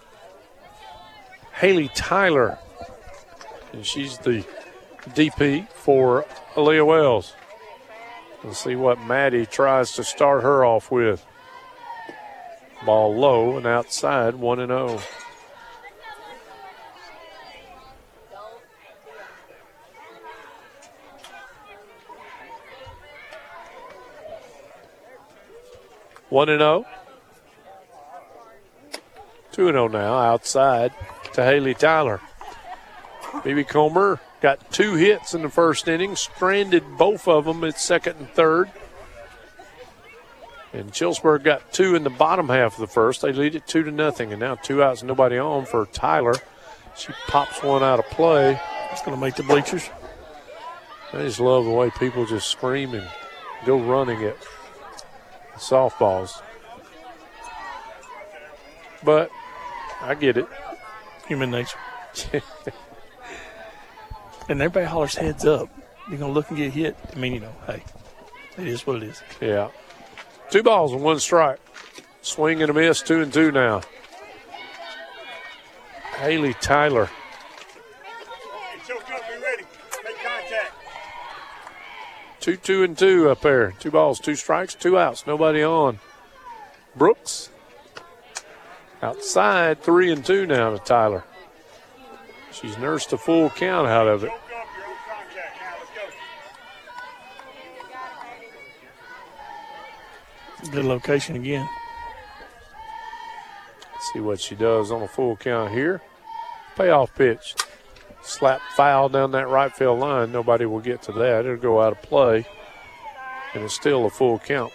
B: Haley Tyler. And she's the DP for Aaliyah Wells. Let's see what Maddie tries to start her off with. Ball low and outside, 1-0. One and 0. 2-0 now, outside to Haley Tyler. B.B. Comer got 2 hits in the first inning, stranded both of them at 2nd and 3rd. And Childersburg got 2 in the bottom half of the first. They lead it 2-0, and now 2 outs, nobody on for Tyler. She pops one out of play.
G: It's going to make the bleachers.
B: I just love the way people just scream and go running at softballs. But I get it.
G: Human nature. And everybody hollers heads up. You're going to look and get hit. I mean, hey, it is what it is.
B: Yeah. 2 balls and 1 strike. Swing and a miss, 2 and 2 now. Haley Tyler. 2 and 2 up there. 2 balls, 2 strikes, 2 outs, nobody on. Brooks. Outside, 3 and 2 now to Tyler. She's nursed a full count out of it.
G: Good location again.
B: See what she does on a full count here. Payoff pitch. Slap foul down that right field line. Nobody will get to that. It'll go out of play. And it's still a full count.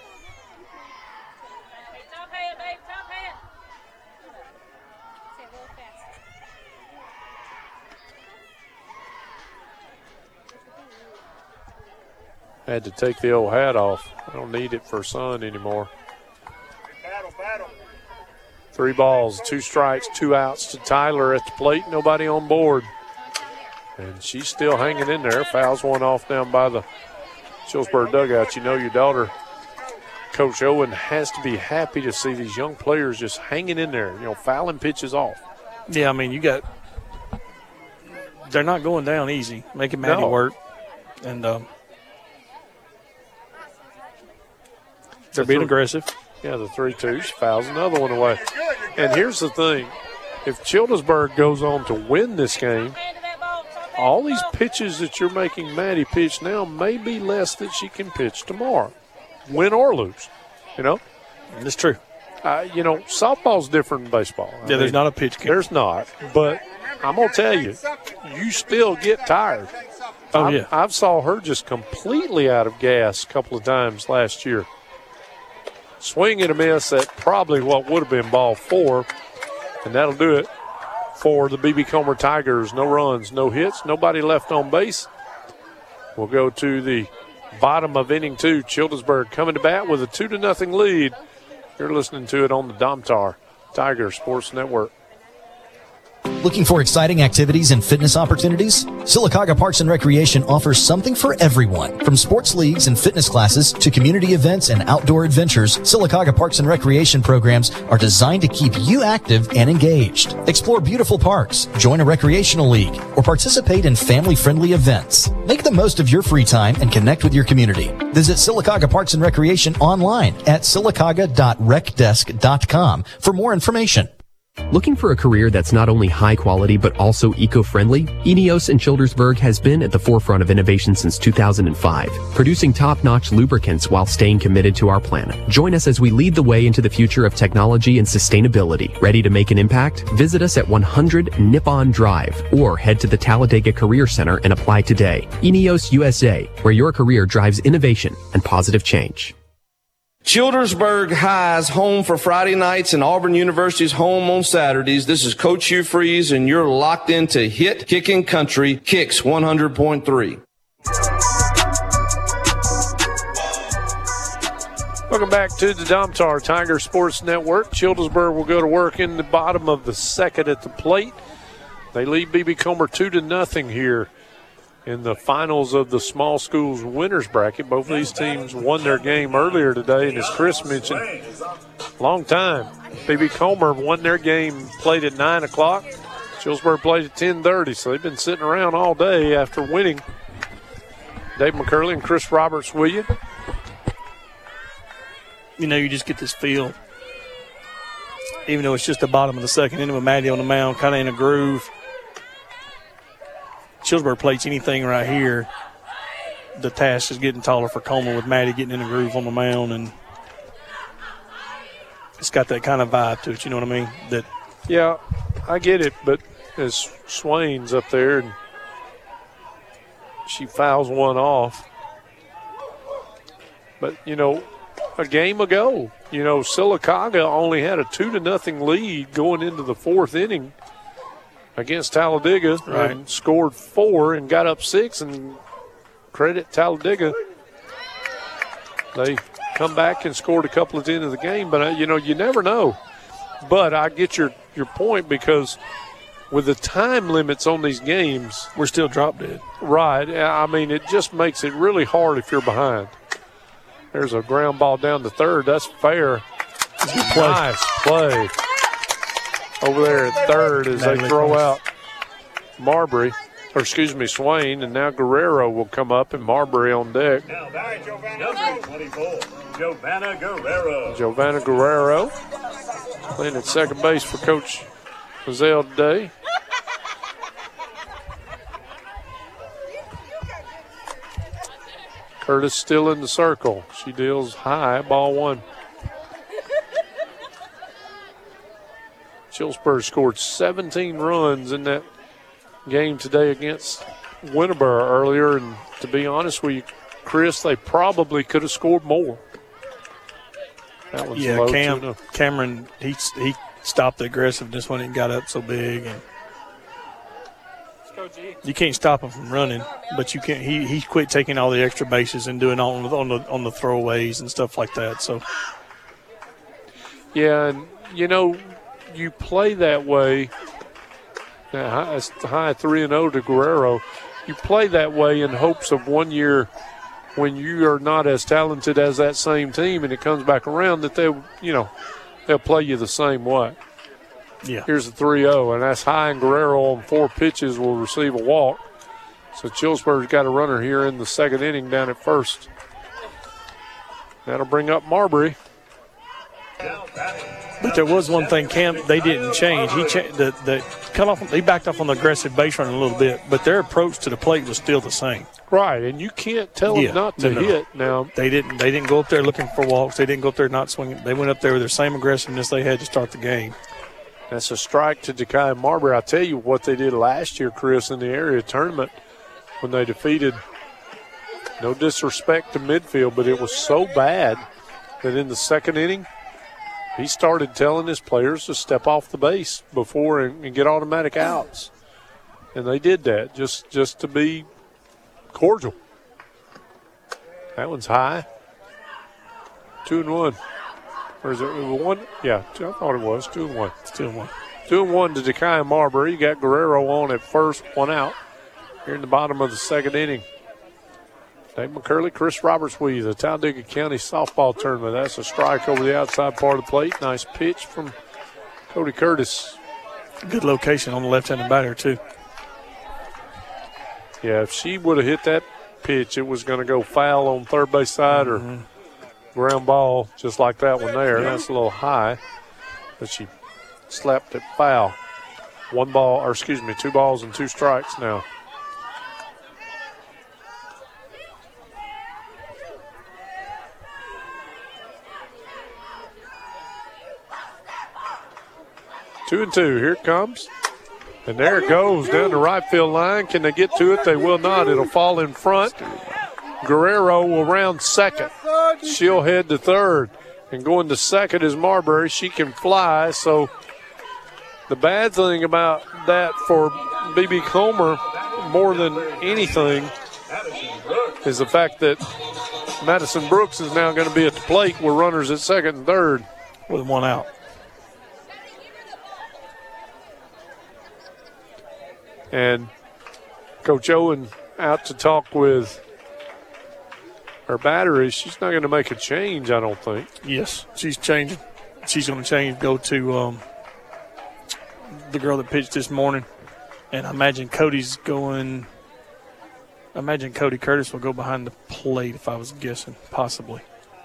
B: Had to take the old hat off. I don't need it for sun anymore. 3 balls, 2 strikes, 2 outs to Tyler at the plate. Nobody on board. And she's still hanging in there. Fouls one off down by the Childersburg dugout. You know your daughter, Coach Owen, has to be happy to see these young players just hanging in there, fouling pitches off.
G: Yeah, I mean, they're not going down easy, making Maddie work. And they're being aggressive.
B: Yeah, the 3-2. She fouls another one away. And here's the thing. If Childersburg goes on to win this game, all these pitches that you're making Maddie pitch now may be less that she can pitch tomorrow, win or lose.
G: That's true.
B: Softball's different than baseball.
G: There's not a pitch count.
B: There's not. But I'm going to tell you, you still get tired.
G: Oh, yeah.
B: I've saw her just completely out of gas a couple of times last year. Swing and a miss at probably what would have been ball 4, and that'll do it for the B.B. Comer Tigers. No runs, no hits, nobody left on base. We'll go to the Bottom of inning 2, Childersburg coming to bat with a 2-0 lead. You're listening to it on the Domtar Tiger Sports Network.
M: Looking for exciting activities and fitness opportunities? Sylacauga Parks and Recreation offers something for everyone. From sports leagues and fitness classes to community events and outdoor adventures, Sylacauga Parks and Recreation programs are designed to keep you active and engaged. Explore beautiful parks, join a recreational league, or participate in family-friendly events. Make the most of your free time and connect with your community. Visit Sylacauga Parks and Recreation online at sylacauga.recdesk.com for more information.
E: Looking for a career that's not only high quality but also eco-friendly? Ineos in Childersburg has been at the forefront of innovation since 2005, producing top-notch lubricants while staying committed to our planet. Join us as we lead the way into the future of technology and sustainability. Ready to make an impact? Visit us at 100 Nippon Drive or head to the Talladega Career Center and apply today. Ineos USA, where your career drives innovation and positive change.
R: Childersburg High's home for Friday nights and Auburn University's home on Saturdays. This is Coach Hugh Freeze, and you're locked into Hit Kicking Country, Kicks 100.3.
B: Welcome back to the Domtar Tiger Sports Network. Childersburg will go to work in the bottom of the second at the plate. They lead BB Comer 2-0 here in the finals of the small schools winners bracket. Both of these teams won their game earlier today, and as Chris mentioned, long time. BB Comer won their game, played at 9 o'clock. Childersburg played at 10:30, so they've been sitting around all day after winning. Dave McCurley and Chris Roberts with you.
G: You know, you just get this feel, even though it's just the bottom of the second inning with Maddie on the mound, kind of in a groove. Childersburg plays anything right here, the task is getting taller for Comer with Maddie getting in the groove on the mound, and it's got that kind of vibe to it, you know what I mean? That,
B: yeah, I get it, but as Swain's up there and she fouls one off. But, you know, a game ago, you know, Sylacauga only had a 2-0 lead going into the fourth inning against Talladega,
G: right,
B: and scored 4 and got up 6, and credit Talladega. They come back and scored a couple at the end of the game, but, you know, you never know. But I get your point, because with the time limits on these games,
G: we're still drop dead.
B: Right. I mean, it just makes it really hard if you're behind. There's a ground ball down to third. That's fair. Nice play over there at third as they throw out Marbury, or excuse me, Swain, and now Guerrero will come up and Marbury on deck.
Q: Now back, Giovanna, 24, Giovanna Guerrero.
B: Giovanna Guerrero playing at second base for Coach Mazzell today. Curtis still in the circle. She deals high, ball one. Childersburg scored 17 runs in that game today against Winterboro earlier, and to be honest with you, Chris, they probably could have scored more. That one's low.
G: Cameron, he stopped the aggressiveness when it got up so big, and you can't stop him from running, but you can't. He quit taking all the extra bases and doing all on the throwaways and stuff like that. So,
B: yeah, and you know, you play that way. It's high 3-0 to Guerrero. You play that way in hopes of one year when you are not as talented as that same team, and it comes back around that they'll play you the same way.
G: Yeah.
B: Here's a 3-0, and that's high, and Guerrero on 4 pitches will receive a walk. So Childersburg's got a runner here in the second inning down at first. That'll bring up Marbury.
G: But there was one thing, Cam, they didn't change. The cutoff. They backed off on the aggressive base running a little bit, but their approach to the plate was still the same.
B: Right, and you can't tell them not to hit. Now
G: they didn't go up there looking for walks. They didn't go up there not swinging. They went up there with their same aggressiveness they had to start the game.
B: That's a strike to Dekai Marbury. I'll tell you what they did last year, Chris, in the area tournament when they defeated, no disrespect to midfield, but it was so bad that in the second inning, he started telling his players to step off the base before and get automatic outs. And they did that just to be cordial. That one's high. 2-1. Or is it 1? Yeah, I thought it was 2-1.
G: It's 2-1.
B: 2-1 to Dekai and Marbury. You got Guerrero on at first, 1 out. Here in the bottom of the second inning. Dave McCurley, Chris Roberts with you, the Talladega County softball tournament. That's a strike over the outside part of the plate. Nice pitch from Cody Curtis.
G: Good location on the left-handed batter, too.
B: Yeah, if she would have hit that pitch, it was going to go foul on third base side or ground ball, just like that one there. That's a little high, but she slapped it foul. 2 balls and 2 strikes now. Two and 2. Here it comes. And there it goes down the right field line. Can they get to it? They will not. It'll fall in front. Guerrero will round second. She'll head to third. And going to second is Marbury. She can fly. So the bad thing about that for B.B. Comer, more than anything, is the fact that Madison Brooks is now going to be at the plate with runners at second and third.
G: With 1 out.
B: And Coach Owen out to talk with her battery. She's not going to make a change, I don't think.
G: Yes, she's changing. She's going to change, go to the girl that pitched this morning. And I imagine Cody's going – I imagine Cody Curtis will go behind the plate if I was guessing, possibly.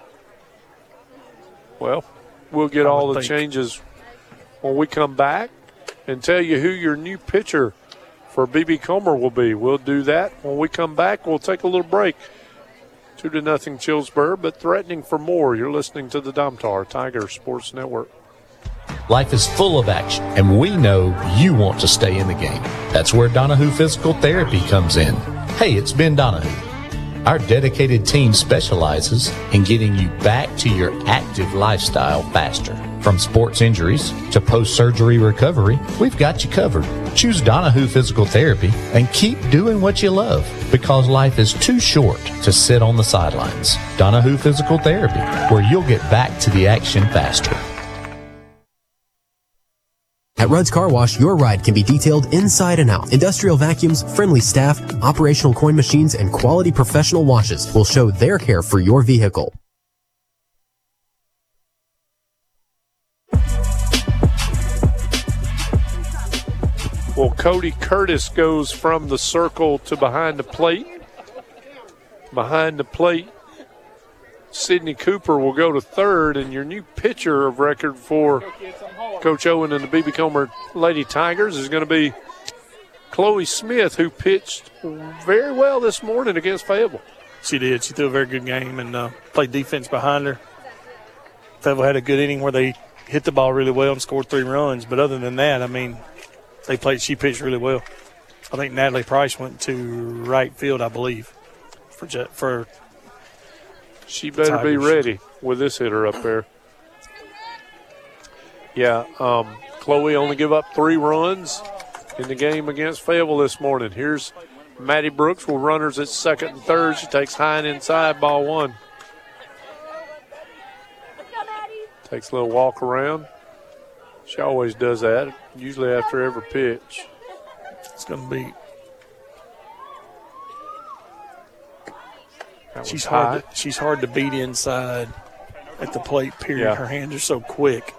B: Well, we'll get all the changes when we come back and tell you who your new pitcher for B.B. Comer will be. We'll do that when we come back. We'll take a little break. 2-0 Chillsburg, but threatening for more. You're listening to the Domtar Tiger Sports Network.
S: Life is full of action, and we know you want to stay in the game. That's where Donahue Physical Therapy comes in. Hey, it's Ben Donahue. Our dedicated team specializes in getting you back to your active lifestyle faster. From sports injuries to post-surgery recovery, we've got you covered. Choose Donahue Physical Therapy and keep doing what you love, because life is too short to sit on the sidelines. Donahue Physical Therapy, where you'll get back to the action faster.
E: At Rudd's Car Wash, your ride can be detailed inside and out. Industrial vacuums, friendly staff, operational coin machines, and quality professional washes will show their care for your vehicle.
B: Well, Cody Curtis goes from the circle to behind the plate. Behind the plate, Sydney Cooper will go to third, and your new pitcher of record for Coach Owen and the B.B. Comer Lady Tigers is going to be Chloe Smith, who pitched very well this morning against Fayetteville.
G: She did. She threw a very good game and played defense behind her. Fayetteville had a good inning where they hit the ball really well and scored 3 runs. But other than that, I mean, she pitched really well. I think Natalie Price went to right field, I believe, for
B: she better be ready with this hitter up there. Yeah, Chloe only give up 3 runs in the game against Fayetteville this morning. Here's Maddie Brooks with runners at second and third. She takes high and inside, ball 1. Takes a little walk around. She always does that, usually after every pitch.
G: It's going to be. She's hard to beat inside at the plate, period.
B: Yeah.
G: Her hands are so quick.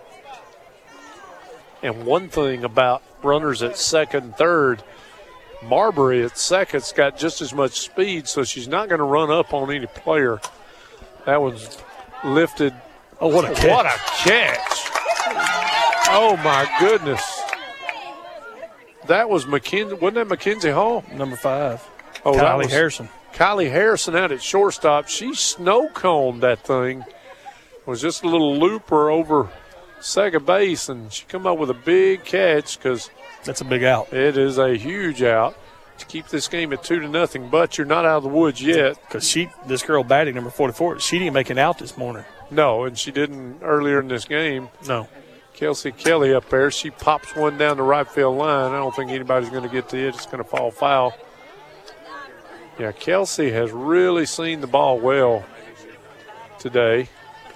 B: And one thing about runners at second and third, Marbury at second's got just as much speed, so she's not going to run up on any player. That one's lifted.
G: Oh, what a catch.
B: What a catch. Oh, my goodness. That was McKenzie. Wasn't that Mackenzie Hall?
G: Number 5.
B: Oh,
G: Kylie Harrison.
B: Kylie Harrison out at shortstop. She snow-coned that thing. It was just a little looper over second base, and she come up with a big catch because
G: that's a big out.
B: It is a huge out to keep this game at 2-0. But you're not out of the woods yet.
G: Because this girl batting number 44, she didn't make an out this morning.
B: No, and she didn't earlier in this game.
G: No.
B: Kelsey Kelly up there. She pops one down the right field line. I don't think anybody's going to get to it. It's going to fall foul. Yeah, Kelsey has really seen the ball well today.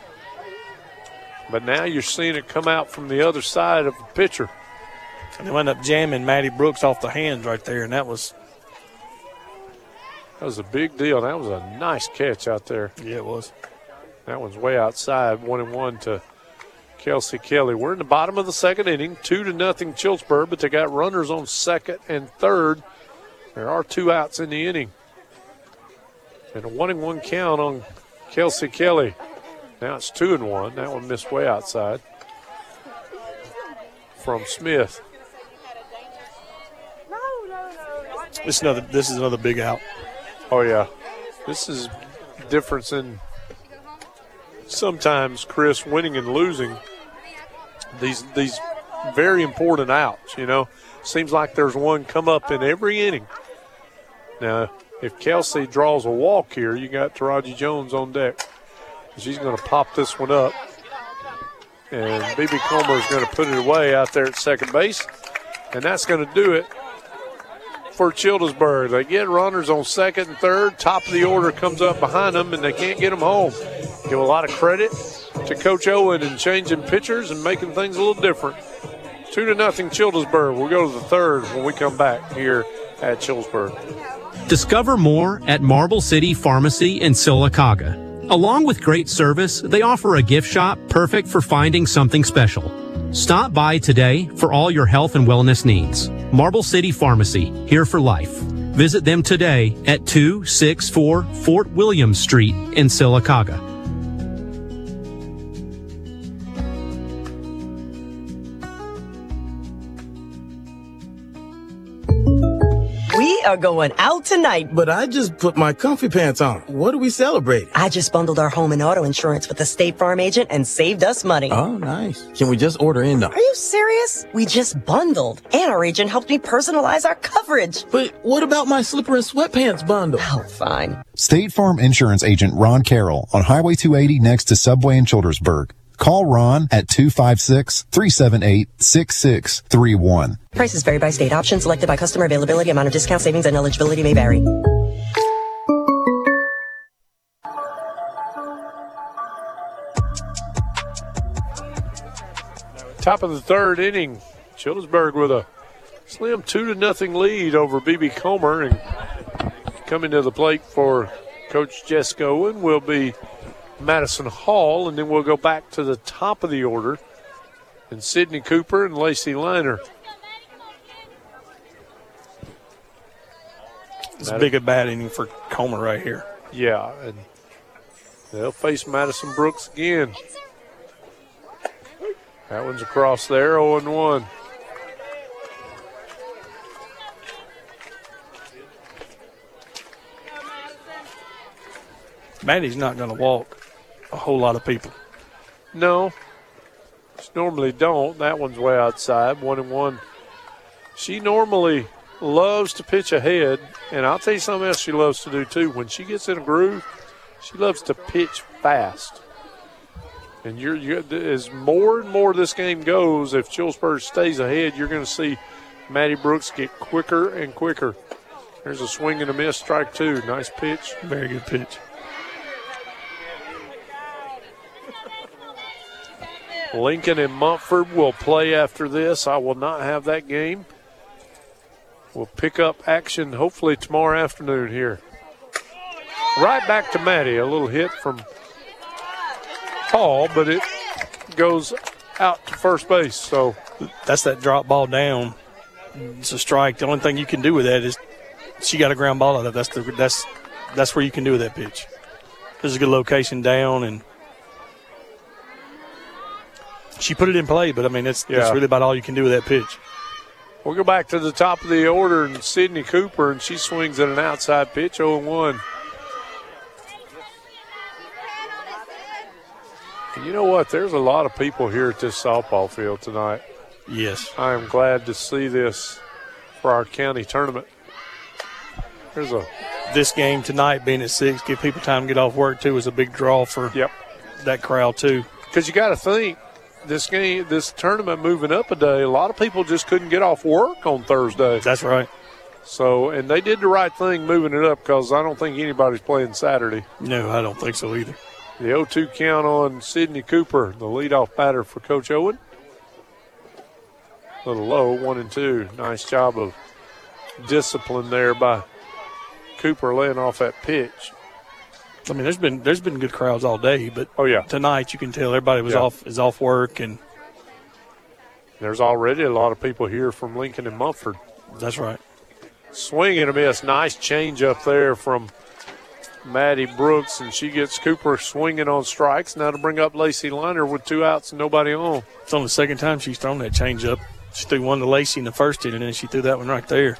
B: But now you're seeing it come out from the other side of the pitcher.
G: And they wound up jamming Maddie Brooks off the hands right there, and that was
B: a big deal. That was a nice catch out there.
G: Yeah, it was.
B: That one's way outside, 1-1 to Kelsey Kelly. We're in the bottom of the second inning, 2-0 Childersburg, but they got runners on second and third. There are 2 outs in the inning. And a 1-1 count on Kelsey Kelly. Now it's 2-1. That one missed way outside from Smith.
G: This is another big out.
B: Oh, yeah. This is difference in sometimes, Chris, winning and losing these very important outs, you know. Seems like there's one come up in every inning. Now, if Kelsey draws a walk here, you got Taraji Jones on deck. She's going to pop this one up. And BB Comer is going to put it away out there at second base. And that's going to do it for Childersburg. They get runners on second and third. Top of the order comes up behind them, and they can't get them home. Give a lot of credit to Coach Owen in changing pitchers and making things a little different. 2-0 Childersburg. We'll go to the third when we come back here at Childersburg.
T: Discover more at Marble City Pharmacy in Sylacauga. Along with great service, they offer a gift shop perfect for finding something special. Stop by today for all your health and wellness needs. Marble City Pharmacy, here for life. Visit them today at 264 Fort William Street in Sylacauga.
U: We are going out tonight.
V: But I just put my comfy pants on. What are we celebrating?
U: I just bundled our home and auto insurance with the State Farm agent and saved us money.
V: Oh, nice. Can we just order in though?
U: Are you serious? We just bundled. And our agent helped me personalize our coverage.
V: But what about my slipper and sweatpants bundle?
U: Oh, fine.
K: State Farm Insurance Agent Ron Carroll on Highway 280 next to Subway in Childersburg. Call Ron at 256-378-6631.
U: Prices vary by state. Options selected by customer. Availability, amount of discount, savings, and eligibility may vary.
B: Top of the third inning, Childersburg with a slim 2-0 lead over BB Comer. And coming to the plate for Coach Jessica Owen will be Madison Hall, and then we'll go back to the top of the order and Sydney Cooper and Lacey Liner.
G: It's a big a bad inning for Comer right here.
B: Yeah, and they'll face Madison Brooks again. That one's across there, 0-1.
G: Maddie's not going to walk a whole lot of people.
B: No, she normally don't. That one's way outside, 1-1. She normally loves to pitch ahead, and I'll tell you something else she loves to do too. When she gets in a groove, she loves to pitch fast. And as more and more this game goes, if Childersburg stays ahead, you're going to see Maddie Brooks get quicker and quicker. There's a swing and a miss, strike two. Nice pitch.
G: Very good pitch.
B: Lincoln and Montford will play after this. I will not have that game. We'll pick up action hopefully tomorrow afternoon here. Right back to Maddie. A little hit from Hall, but it goes out to first base. So
G: that's that drop ball down. It's a strike. The only thing you can do with that is she got a ground ball out of it. That's where you can do with that pitch. There's a good location down, and she put it in play, but, I mean, it's really about all you can do with that pitch.
B: We'll go back to the top of the order, and Sydney Cooper, and she swings at an outside pitch, 0-1. And you know what? There's a lot of people here at this softball field tonight.
G: Yes.
B: I am glad to see this for our county tournament.
G: This game tonight being at 6, give people time to get off work, too, is a big draw for that crowd, too.
B: Because you got to think, this tournament moving up a day, a lot of people just couldn't get off work on Thursday.
G: That's right.
B: So, and they did the right thing moving it up because I don't think anybody's playing Saturday.
G: No, I don't think so either.
B: The 0-2 count on Sidney Cooper, the leadoff batter for Coach Owen. A little low, 1-2. Nice job of discipline there by Cooper laying off that pitch.
G: I mean, there's been good crowds all day, but tonight you can tell everybody was off work, and
B: there's already a lot of people here from Lincoln and Mumford.
G: That's right.
B: Swing and a miss. Nice change up there from Maddie Brooks, and she gets Cooper swinging on strikes. Now to bring up Lacey Liner with 2 outs and nobody on.
G: It's only the second time she's thrown that change up. She threw one to Lacey in the first inning, and then she threw that one right there.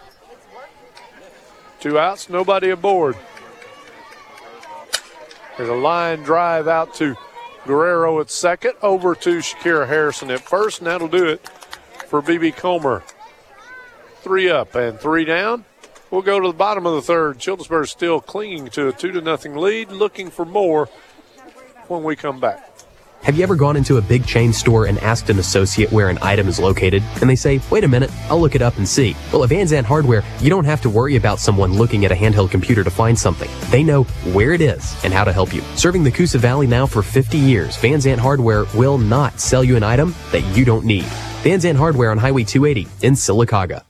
B: 2 outs, nobody aboard. There's a line drive out to Guerrero at second, over to Shakira Harrison at first, and that'll do it for B.B. Comer. 3 up and 3 down. We'll go to the bottom of the third. Childersburg still clinging to a 2-0 lead, looking for more when we come back.
E: Have you ever gone into a big chain store and asked an associate where an item is located? And they say, wait a minute, I'll look it up and see. Well, at Van Zandt Hardware, you don't have to worry about someone looking at a handheld computer to find something. They know where it is and how to help you. Serving the Coosa Valley now for 50 years, Van Zandt Hardware will not sell you an item that you don't need. Van Zandt Hardware on Highway 280 in Sylacauga.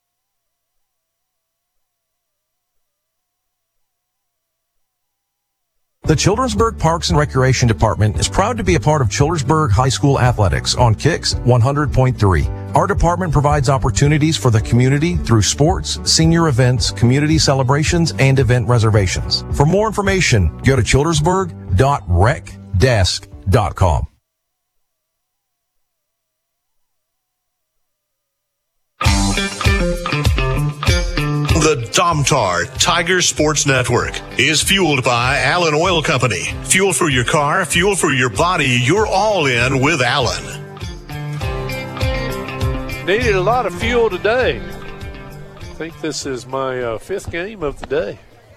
D: The Childersburg Parks and Recreation Department is proud to be a part of Childersburg High School Athletics on Kicks 100.3. Our department provides opportunities for the community through sports, senior events, community celebrations, and event reservations. For more information, go to childersburg.recdesk.com.
A: The Domtar Tiger Sports Network is fueled by Allen Oil Company. Fuel for your car, fuel for your body. You're all in with Allen.
B: Needed a lot of fuel today. I think this is my 5th game of the day.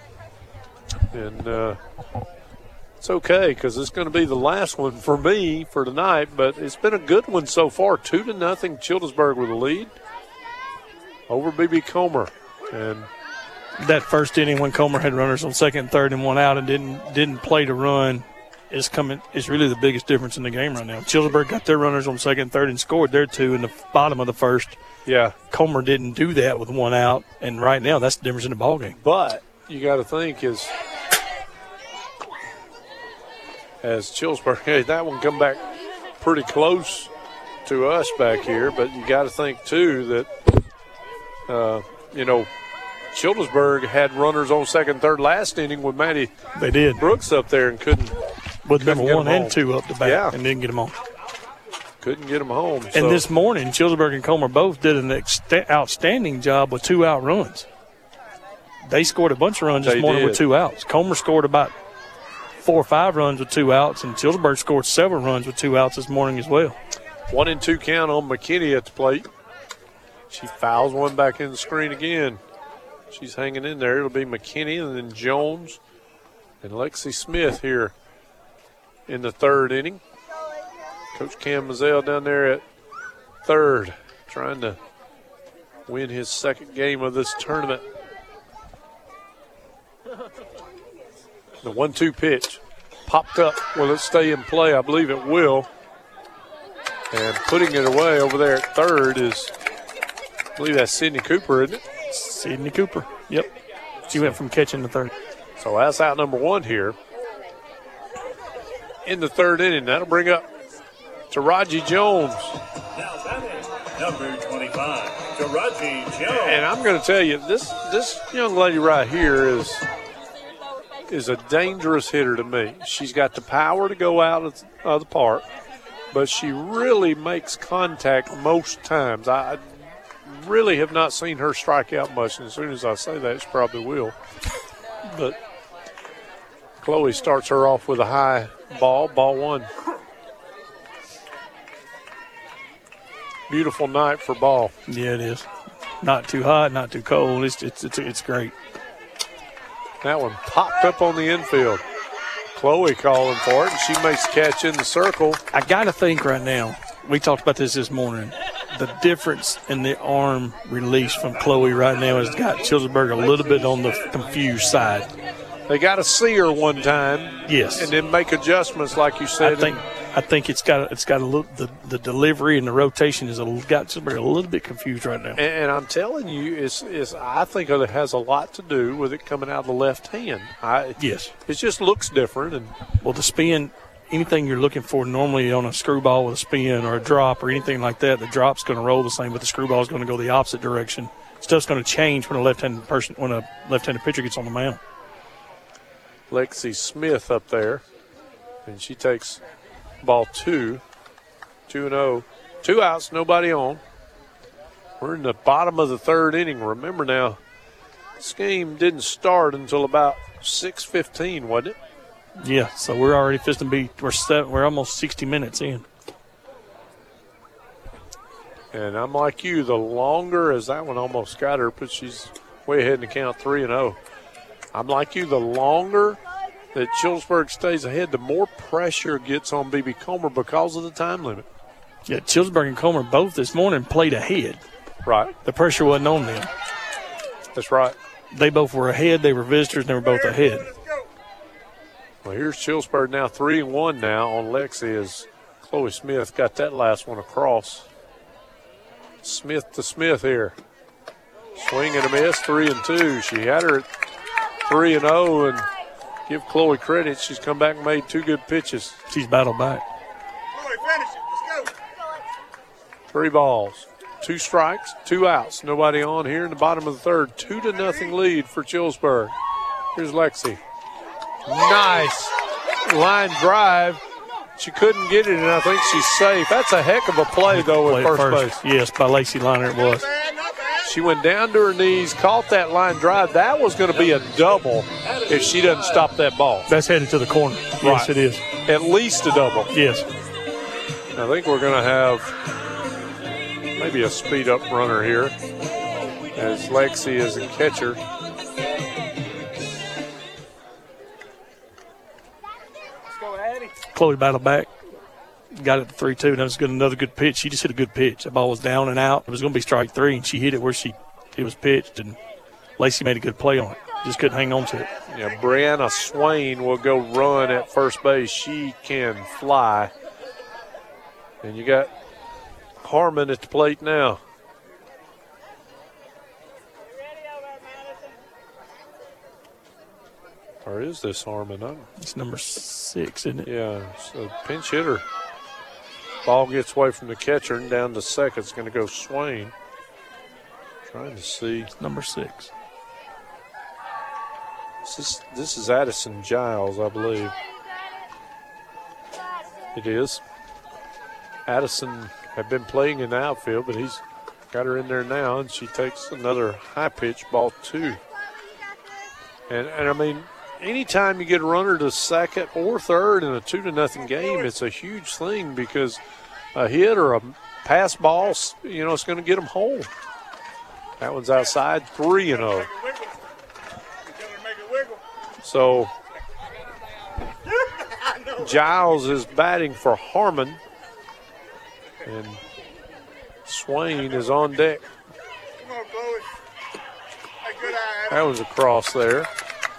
B: And it's okay because it's going to be the last one for me for tonight, but it's been a good one so far. 2-0, Childersburg with a lead over B.B. Comer. And
G: that first inning when Comer had runners on second, third, and 1 out and didn't play to run is really the biggest difference in the game right now. Childersburg got their runners on second, third, and scored their 2 in the bottom of the first.
B: Yeah.
G: Comer didn't do that with 1 out, and right now that's the difference in the ballgame.
B: But you got to think as Childersburg, hey, that one come back pretty close to us back here, but you got to think too that Childersburg had runners on second, third last inning with Maddie Brooks up there and couldn't.
G: With number 1 and 2 up the bat and didn't get them home.
B: Couldn't get them home.
G: And this morning, Childersburg and Comer both did an outstanding job with 2 out runs. They scored a bunch of runs this morning with 2 outs. Comer scored about 4 or 5 runs with 2 outs, and Childersburg scored several runs with 2 outs this morning as well.
B: 1-2 count on McKinney at the plate. She fouls one back in the screen again. She's hanging in there. It'll be McKinney and then Jones and Lexi Smith here in the 3rd inning. Coach Cam Mazzell down there at 3rd, trying to win his 2nd game of this tournament. The 1-2 pitch popped up. Will it stay in play? I believe it will. And putting it away over there at 3rd is, I believe that's Sidney Cooper, isn't it?
G: Sidney Cooper, yep. She went from catching to 3rd.
B: So that's out number 1 here in the 3rd inning. That'll bring up Taraji Jones.
Q: Now batting, number 25, Taraji Jones.
B: And I'm going to tell you, this young lady right here is a dangerous hitter to me. She's got the power to go out of the park, but she really makes contact most times. I really have not seen her strike out much, and as soon as I say that, she probably will. But Chloe starts her off with a high ball 1. Beautiful night for ball.
G: Yeah, it is. Not too hot, not too cold. It's great.
B: That one popped up on the infield. Chloe calling for it, and she makes the catch in the circle.
G: I got to think right now, we talked about this morning, the difference in the arm release from Chloe right now has got Childersburg a little bit on the confused side.
B: They got to see her one time.
G: Yes.
B: And then make adjustments, like you said.
G: I think it's got a little the delivery and the rotation has got Childersburg a little bit confused right now.
B: And I'm telling you, I think it has a lot to do with it coming out of the left hand.
G: Yes.
B: It just looks different. And
G: well, the spin, anything you're looking for normally on a screwball with a spin or a drop or anything like that, the drop's going to roll the same, but the screwball is going to go the opposite direction. Stuff's going to change when a left-handed pitcher gets on the mound.
B: Lexi Smith up there, and she takes ball 2-0. 2 outs, nobody on. We're in the bottom of the third inning. Remember now, this game didn't start until about 6:15, wasn't it?
G: Yeah, so we're already we're almost 60 minutes in.
B: And I'm like you, the longer, as that one almost got her, but she's way ahead in the count 3-0. I'm like you, the longer that Childersburg stays ahead, the more pressure gets on B.B. Comer because of the time limit.
G: Yeah, Childersburg and Comer both this morning played ahead.
B: Right.
G: The pressure wasn't on them.
B: That's right.
G: They both were ahead. They were visitors, and they were both ahead.
B: Well, here's Childersburg now 3-1 now on Lexi as Chloe Smith got that last one across. Smith to Smith here. Swing and a miss, 3-2. She had her at 3-0, and give Chloe credit. She's come back and made 2 good pitches.
G: She's battled back.
V: Chloe, finish it. Let's go.
B: 3 balls, 2 strikes, 2 outs. Nobody on here in the bottom of the third. 2-0 lead for Childersburg. Here's Lexi. Nice line drive. She couldn't get it, and I think she's safe. That's a heck of a play, though, at first base.
G: Yes, by Lacey Liner it was.
B: She went down to her knees, caught that line drive. That was going to be a double if she doesn't stop that ball.
G: That's headed to the corner.
B: Right.
G: Yes, it is.
B: At least a double.
G: Yes.
B: I think we're going to have maybe a speed-up runner here as Lexi is a catcher.
G: Chloe battled back, got it to 3-2. That was another good pitch. She just hit a good pitch. The ball was down and out. It was going to be strike 3, and she hit it where it was pitched, and Lacey made a good play on it. Just couldn't hang on to it.
B: Yeah, Brianna Swain will go run at first base. She can fly. And you got Harmon at the plate now. Or is this Harmon?
G: It's number 6, isn't it?
B: Yeah, so pinch hitter. Ball gets away from the catcher and down to second. It's going to go Swain. Trying to see.
G: It's number 6.
B: This is Addison Giles, I believe. It is. Addison had been playing in the outfield, but he's got her in there now, and she takes another high pitch, ball 2. And I mean, anytime you get a runner to second or third in a 2-0 game, it's a huge thing because a hit or a pass ball, it's going to get them home. That one's outside, 3-0. So Giles is batting for Harmon, and Swain is on deck. That was a cross there.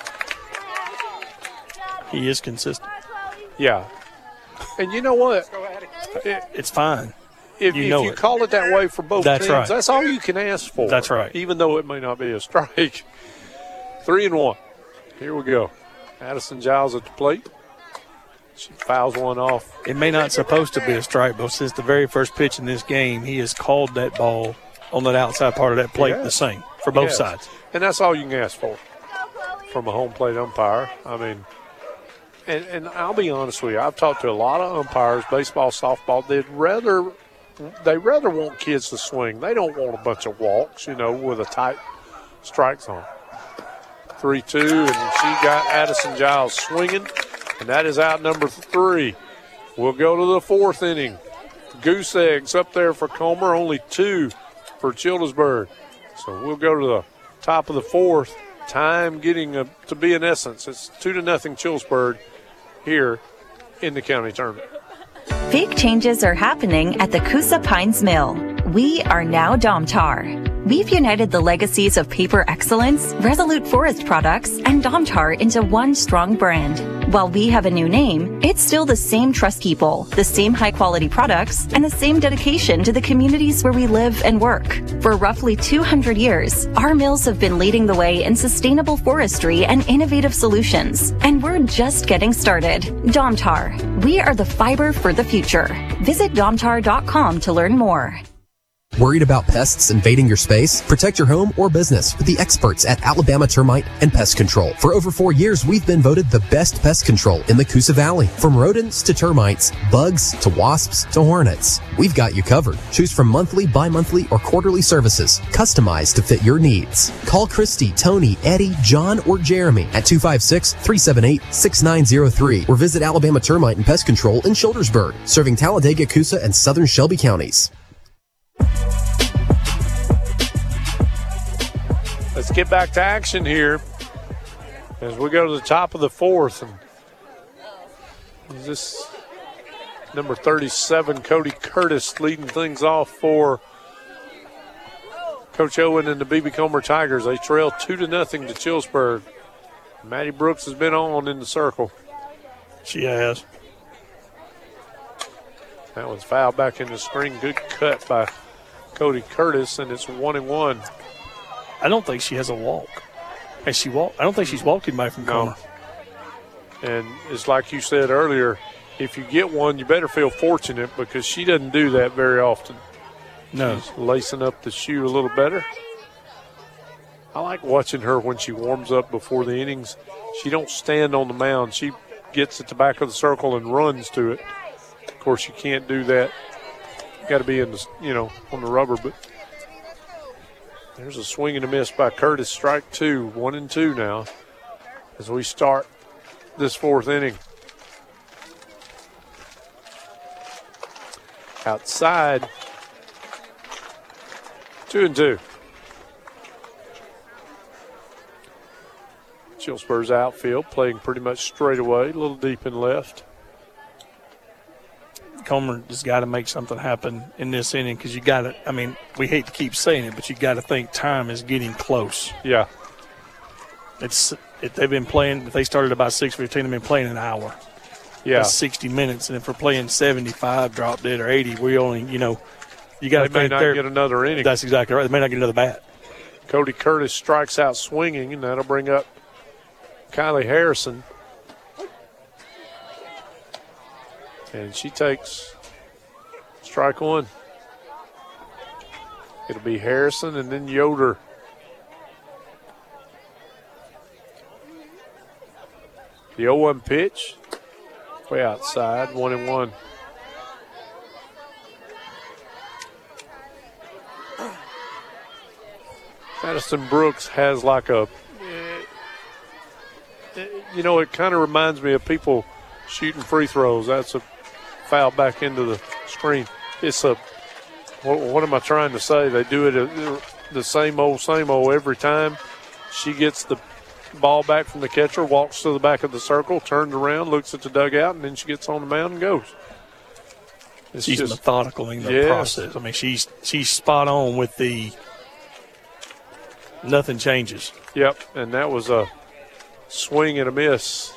G: He is consistent.
B: Yeah. And you know what?
G: It's fine.
B: If you call it that way for both teams,
G: right.
B: That's all you can ask for.
G: That's right.
B: Even though it may not be a strike. 3-1. Here we go. Addison Giles at the plate. She fouls one off.
G: It may not supposed to be a strike, but since the very first pitch in this game, he has called that ball on that outside part of that plate the same for both sides.
B: And that's all you can ask for from a home plate umpire. I mean, and I'll be honest with you, I've talked to a lot of umpires, baseball, softball. They'd rather want kids to swing. They don't want a bunch of walks, with a tight strike zone. 3-2, and she got Addison Giles swinging, and that is out number 3. We'll go to the 4th inning. Goose eggs up there for Comer, only 2 for Childersburg. So we'll go to the top of the 4th. Time getting to be in essence. It's 2-0 Childersburg here in the county tournament.
F: Big changes are happening at the Coosa Pines Mill. We are now Domtar. We've united the legacies of Paper Excellence, Resolute Forest Products, and Domtar into one strong brand. While we have a new name, it's still the same trust people, the same high-quality products, and the same dedication to the communities where we live and work. For roughly 200 years, our mills have been leading the way in sustainable forestry and innovative solutions, and we're just getting started. Domtar. We are the fiber for the future. Visit domtar.com to learn more.
E: Worried about pests invading your space? Protect your home or business with the experts at Alabama Termite and Pest Control. For over 4 years, we've been voted the best pest control in the Coosa Valley. From rodents to termites, bugs to wasps to hornets, we've got you covered. Choose from monthly, bi-monthly, or quarterly services, customized to fit your needs. Call Christy, Tony, Eddie, John, or Jeremy at 256-378-6903 or visit Alabama Termite and Pest Control in Childersburg, serving Talladega, Coosa, and southern Shelby counties.
B: Let's get back to action here as we go to the top of the fourth. And is this number 37, Cody Curtis, leading things off for Coach Owen and the B.B. Comer Tigers. They trail 2-0 to Childersburg. Maddie Brooks has been on in the circle.
G: She has.
B: That was fouled back in the screen. Good cut by Cody Curtis, and it's 1-1.
G: I don't think she has a walk. Has she walked? I don't think she's walked anybody from Comer.
B: And it's like you said earlier, if you get one, you better feel fortunate because she doesn't do that very often.
G: No.
B: She's lacing up the shoe a little better. I like watching her when she warms up before the innings. She don't stand on the mound. She gets at the back of the circle and runs to it. Of course, you can't do that. You got to be in the, on the rubber, but there's a swing and a miss by Curtis. Strike two, 1-2 now as we start this fourth inning. Outside, 2-2. Childersburg's outfield playing pretty much straight away, a little deep in left.
G: Comer just got to make something happen in this inning because you got to, we hate to keep saying it, but you got to think time is getting close.
B: Yeah.
G: If they've been playing, if they started about 6:15, they've been playing an hour.
B: Yeah.
G: That's 60 minutes. And if we're playing 75, drop dead, or 80, we only, you got to
B: think they may not get another inning.
G: That's exactly right. They may not get another bat.
B: Cody Curtis strikes out swinging, and that'll bring up Kylie Harrison. And she takes strike one. It'll be Harrison and then Yoder. The 0-1 pitch. Way outside, 1-1. Madison Brooks has like a, it kind of reminds me of people shooting free throws. That's a foul back into the screen. It's what am I trying to say? They do it the same old every time. She gets the ball back from the catcher, walks to the back of the circle, turns around, looks at the dugout, and then she gets on the mound and goes.
G: She's methodical in the process. She's spot on with the nothing changes.
B: Yep, and that was a swing and a miss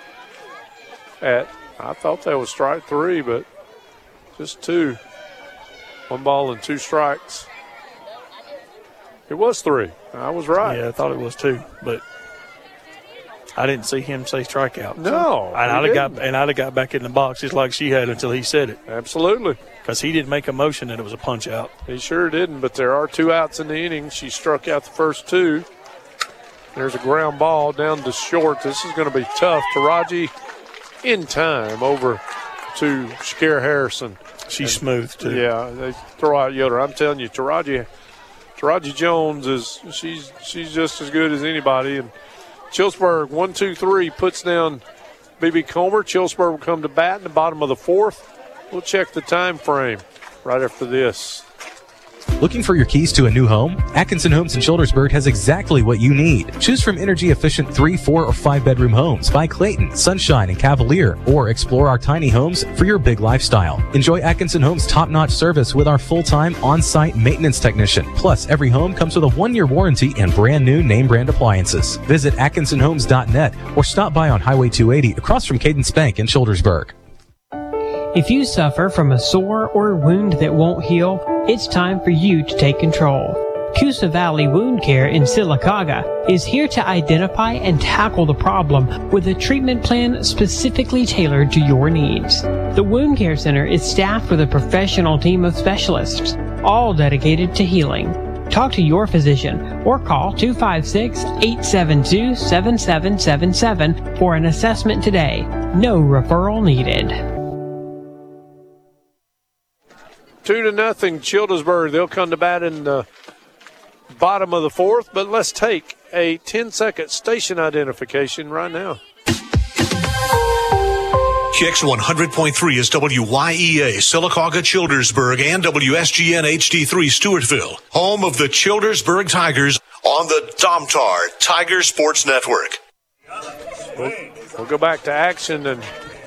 B: I thought that was strike three, but just two. 1 ball and 2 strikes. It was 3. I was right.
G: Yeah, I thought it was 2, but I didn't see him say strikeout.
B: No,
G: I'd have got back in the box just like she had until he said it.
B: Absolutely.
G: Because he didn't make a motion that it was a punch out.
B: He sure didn't, but there are 2 outs in the inning. She struck out the first 2. There's a ground ball down to short. This is going to be tough. Taraji in time over to Shakira Harrison.
G: She's smooth, too.
B: Yeah, they throw out Yoder. I'm telling you, Taraji Jones she's just as good as anybody. And Childersburg, 1-2-3, puts down B.B. Comer. Childersburg will come to bat in the bottom of the fourth. We'll check the time frame right after this.
H: Looking for your keys to a new home? Atkinson Homes in Childersburg has exactly what you need. Choose from energy-efficient 3, 4, or 5-bedroom homes by Clayton, Sunshine, and Cavalier, or explore our tiny homes for your big lifestyle. Enjoy Atkinson Homes' top-notch service with our full-time on-site maintenance technician. Plus, every home comes with a 1-year warranty and brand-new name-brand appliances. Visit AtkinsonHomes.net or stop by on Highway 280 across from Cadence Bank in Childersburg.
L: If you suffer from a sore or wound that won't heal, it's time for you to take control. Coosa Valley Wound Care in Sylacauga is here to identify and tackle the problem with a treatment plan specifically tailored to your needs. The Wound Care Center is staffed with a professional team of specialists, all dedicated to healing. Talk to your physician or call 256-872-7777 for an assessment today. No referral needed.
B: 2-0 Childersburg. They'll come to bat in the bottom of the fourth, but let's take a 10-second station identification right now.
A: Kicks 100.3 is WYEA, Sylacauga, Childersburg, and WSGN HD3 Stewartville, home of the Childersburg Tigers on the Domtar Tiger Sports Network.
B: We'll go back to action and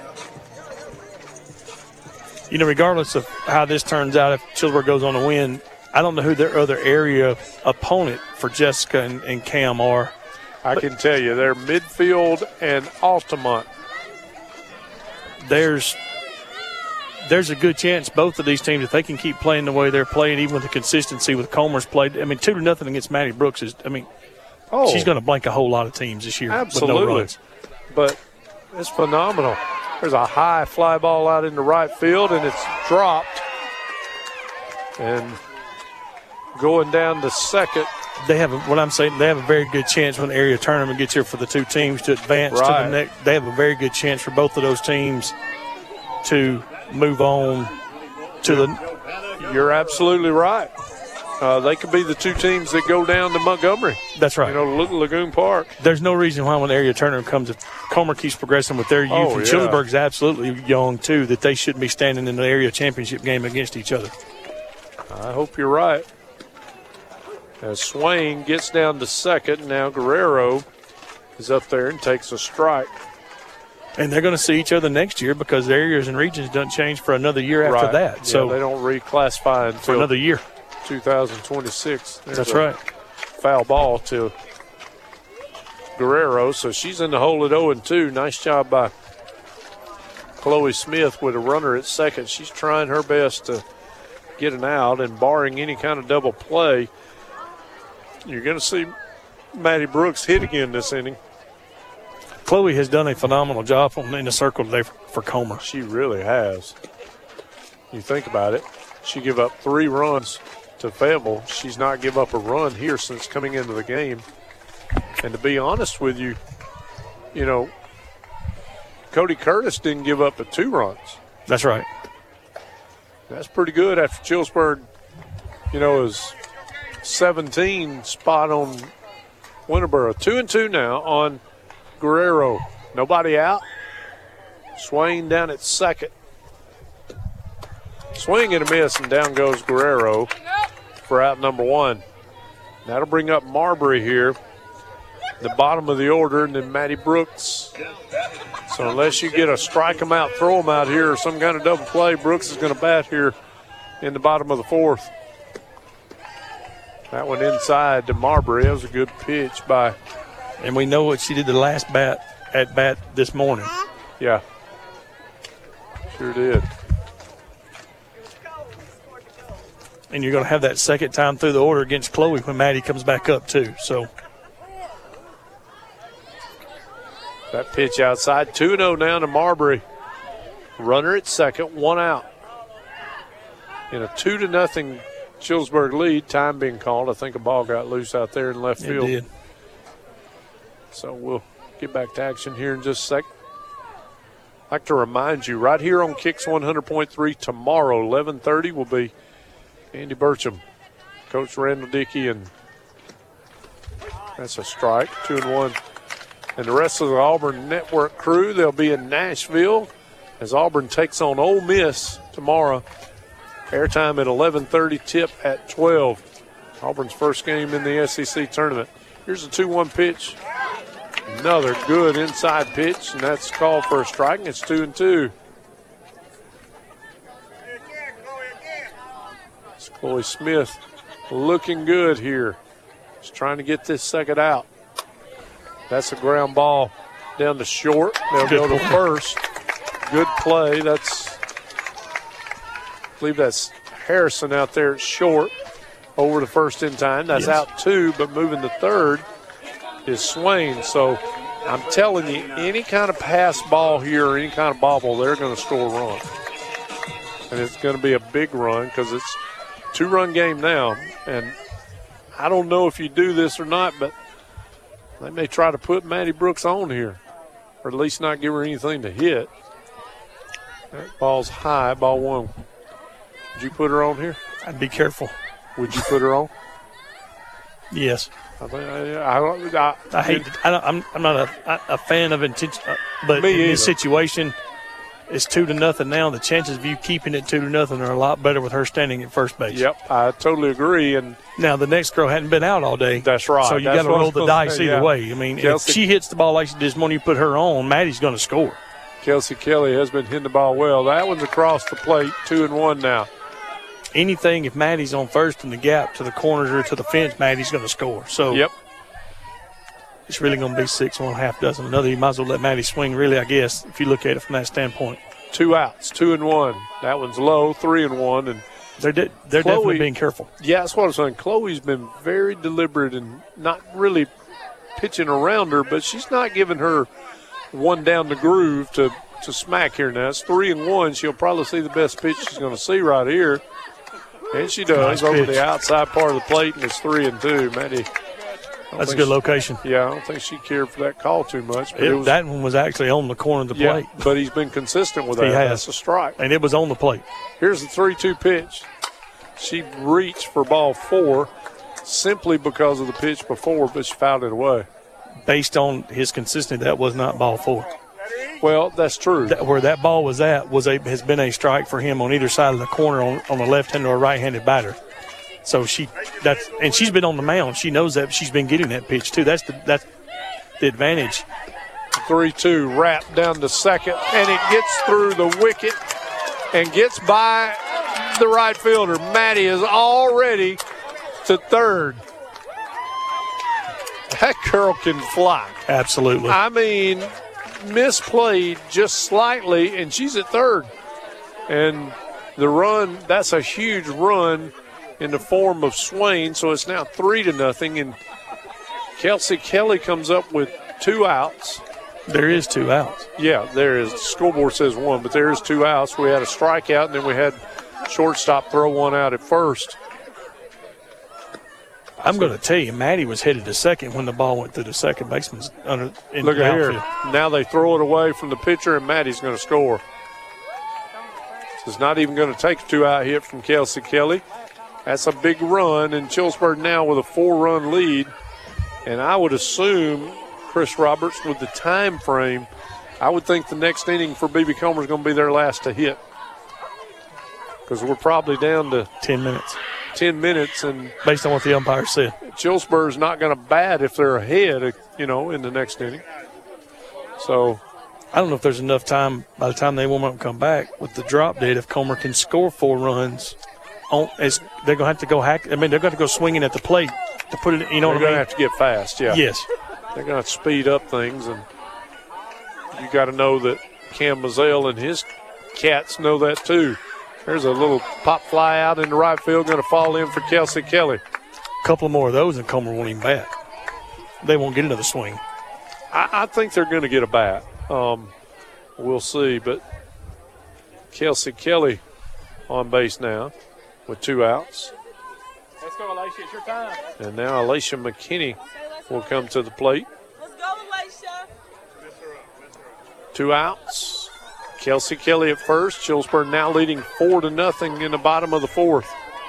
G: regardless of how this turns out, if Childersburg goes on to win, I don't know who their other area opponent for Jessica and Cam are.
B: I can tell you, they're midfield and Altamont.
G: There's a good chance both of these teams, if they can keep playing the way they're playing, even with the consistency with Comer's played. 2-0 against Maddie Brooks she's going to blank a whole lot of teams this year.
B: Absolutely.
G: With no runs.
B: But it's phenomenal. There's a high fly ball out into right field, and it's dropped. And going down to second.
G: They have a very good chance when the area tournament gets here for the two teams to advance to the next. They have a very good chance for both of those teams to move on to the.
B: You're absolutely right. They could be the two teams that go down to Montgomery.
G: That's right.
B: Lagoon Park.
G: There's no reason why when the area tournament comes, if Comer keeps progressing with their youth, and Childersburg's absolutely young too, that they shouldn't be standing in the area championship game against each other.
B: I hope you're right. As Swain gets down to second, now Guerrero is up there and takes a strike.
G: And they're going to see each other next year because the areas and regions don't change for another year after that.
B: Yeah,
G: so
B: they don't reclassify until
G: for another year.
B: 2026.
G: That's right.
B: Foul ball to Guerrero, so she's in the hole at 0-2. Nice job by Chloe Smith with a runner at second. She's trying her best to get an out, and barring any kind of double play, you're going to see Maddie Brooks hit again this inning.
G: Chloe has done a phenomenal job in the circle today for Comer.
B: She really has. You think about it, she gave up 3 runs to Fayetteville. She's not give up a run here since coming into the game. And to be honest with you, Cody Curtis didn't give up but 2 runs.
G: That's right.
B: That's pretty good after Childersburg, is 17 spot on Winterboro. 2-2 now on Guerrero. Nobody out. Swain down at second. Swing and a miss, and down goes Guerrero for out number 1. That'll bring up Marbury here, the bottom of the order, and then Maddie Brooks. So unless you get a strike them out, throw them out here, or some kind of double play, Brooks is going to bat here in the bottom of the 4th. That one inside to Marbury. That was a good pitch by.
G: And we know what she did the last bat this morning.
B: Yeah. Sure did.
G: And you're going to have that second time through the order against Chloe when Maddie comes back up too. So
B: that pitch outside. 2-0 now to Marbury. Runner at second, 1 out. In a 2-0 Childersburg lead, time being called. I think a ball got loose out there in left field.
G: It did.
B: So we'll get back to action here in just a sec. I'd like to remind you, right here on Kicks 100.3 tomorrow, 11:30 will be Andy Burcham, Coach Randall Dickey, and that's a strike, 2-1. And the rest of the Auburn Network crew, they'll be in Nashville as Auburn takes on Ole Miss tomorrow Airtime at 11:30, tip at 12. Auburn's first game in the SEC tournament. Here's a 2-1 pitch. Another good inside pitch, and that's called for a strike, and it's 2-2. It's Chloe Smith looking good here. Just trying to get this second out. That's a ground ball down to short. They'll go to first. Good play. I believe that's Harrison out there at short over to first in time. That's out 2, but moving to third is Swain. So I'm telling you, any kind of pass ball here or any kind of bobble, they're going to score a run. And it's going to be a big run because it's a 2-run game now. And I don't know if you do this or not, but they may try to put Maddie Brooks on here, or at least not give her anything to hit. That ball's high, ball 1. Would you put her on here?
G: I'd be careful.
B: Would you put her on?
G: Yes.
B: I'm
G: not a fan of intention, but in this situation, it's 2-0 now. The chances of you keeping it 2-0 are a lot better with her standing at first base.
B: Yep, I totally agree. And
G: now the next girl hadn't been out all day.
B: That's right.
G: So you got to roll the dice either way. I mean,
B: Kelsey,
G: if she hits the ball like she did when you put her on, Maddie's going to score.
B: Kelsey Kelly has been hitting the ball well. That one's across the plate, 2-1 now.
G: Anything, if Maddie's on first in the gap to the corners or to the fence, Maddie's going to score. So
B: yep.
G: It's really going to be 6 1/2 dozen. Another, you might as well let Maddie swing, really, I guess, if you look at it from that standpoint.
B: 2 outs, 2-1. That one's low, 3-1. And
G: they're definitely being careful.
B: Yeah, that's what I'm saying. Chloe's been very deliberate and not really pitching around her, but she's not giving her one down the groove to smack here now. It's 3-1. She'll probably see the best pitch she's going to see right here. And she does over the outside part of the plate, and it's 3-2. Maddie.
G: That's a good location.
B: Yeah, I don't think she cared for that call too much.
G: But that one was actually on the corner of the plate.
B: But he's been consistent with that.
G: He has.
B: That's a strike.
G: And it was on the plate.
B: Here's the 3-2 pitch. She reached for ball 4 simply because of the pitch before, but she fouled it away.
G: Based on his consistency, that was not ball 4.
B: Well, that's true.
G: Where that ball was at has been a strike for him on either side of the corner on a left-handed or a right-handed batter. So she's been on the mound. She knows that. She's been getting that pitch too. That's the advantage.
B: 3-2 wrap down to second, and it gets through the wicket and gets by the right fielder. Maddie is already to third. That girl can fly.
G: Absolutely.
B: I mean, misplayed just slightly, and she's at third. And the run, that's a huge run in the form of Swain, so it's now 3-0, and Kelsey Kelly comes up with 2 outs.
G: There is 2 outs.
B: Yeah, there is. The scoreboard says 1, but there is 2 outs. We had a strikeout, and then we had shortstop throw 1 out at first.
G: I'm going to tell you, Maddie was headed to second when the ball went through the second baseman's
B: Look at here. Now they throw it away from the pitcher, and Maddie's going to score. It's not even going to take a 2-out hit from Kelsey Kelly. That's a big run, and Childersburg now with a 4-run lead. And I would assume, Chris Roberts, with the time frame, I would think the next inning for B.B. Comer is going to be their last to hit. Because we're probably down to
G: 10 minutes.
B: 10 minutes, and
G: based on what the umpire said,
B: Childersburg's not going to bat if they're ahead, in the next inning. So
G: I don't know if there's enough time by the time they warm up and come back with the drop dead. If Comer can score 4 runs, they're going to have to go they're going to have to go swinging at the plate to put it.
B: They're going to have to get fast. Yeah.
G: Yes.
B: They're going to speed up things, and you got to know that Cam Mazzell and his cats know that too. There's a little pop fly out in the right field, going to fall in for Kelsey Kelly.
G: A couple more of those, and Comer won't even bat. They won't get another swing.
B: I think they're going to get a bat. We'll see, but Kelsey Kelly on base now with 2 outs.
G: Let's go, Alicia. It's your time.
B: And now Alicia McKinney will come to the plate.
N: Let's go, Alicia.
B: 2 outs. Kelsey Kelly at first. Childersburg now leading 4-0 in the bottom of the 4th.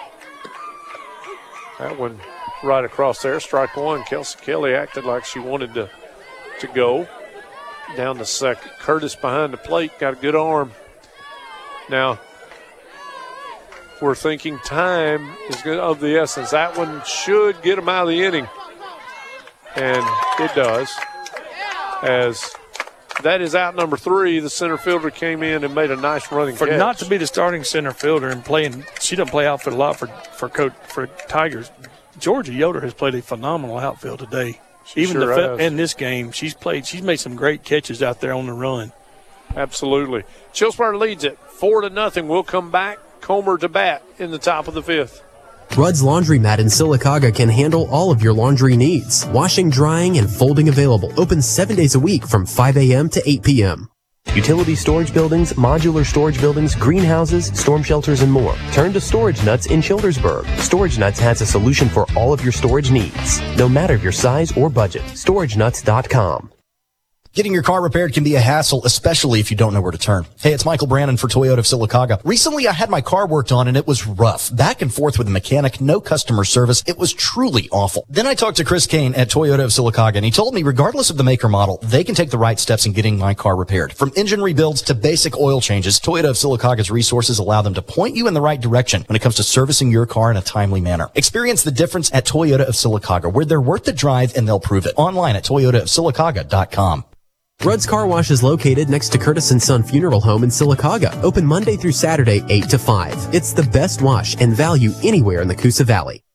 B: That one right across there. Strike 1. Kelsey Kelly acted like she wanted to go. Down to second. Curtis behind the plate. Got a good arm. Now, we're thinking time is of the essence. That one should get them out of the inning. And it does. As that is out number 3. The center fielder came in and made a nice running catch.
G: Not to be the starting center fielder and playing, she doesn't play outfield a lot for Tigers. Georgia Yoder has played a phenomenal outfield today. Even in this game, she's made some great catches out there on the run.
B: Absolutely. Chillsburg leads it 4-0. We'll come back. Comer to bat in the top of the 5th.
E: Rudd's Laundromat in Sylacauga can handle all of your laundry needs. Washing, drying, and folding available. Open 7 days a week from 5 a.m. to 8 p.m. Utility storage buildings, modular storage buildings, greenhouses, storm shelters, and more. Turn to Storage Nuts in Childersburg. Storage Nuts has a solution for all of your storage needs, no matter your size or budget. StorageNuts.com.
M: Getting your car repaired can be a hassle, especially if you don't know where to turn. Hey, it's Michael Brannon for Toyota of Sylacauga. Recently, I had my car worked on and it was rough. Back and forth with the mechanic, no customer service. It was truly awful. Then I talked to Chris Kane at Toyota of Sylacauga, and he told me regardless of the make or model, they can take the right steps in getting my car repaired. From engine rebuilds to basic oil changes, Toyota of Sylacauga's resources allow them to point you in the right direction when it comes to servicing your car in a timely manner. Experience the difference at Toyota of Sylacauga, where they're worth the drive and they'll prove it. Online at toyotaofsylacauga.com.
E: Rudd's Car Wash is located next to Curtis & Son Funeral Home in Sylacauga. Open Monday through Saturday, 8 to 5. It's the best wash and value anywhere in the Coosa Valley.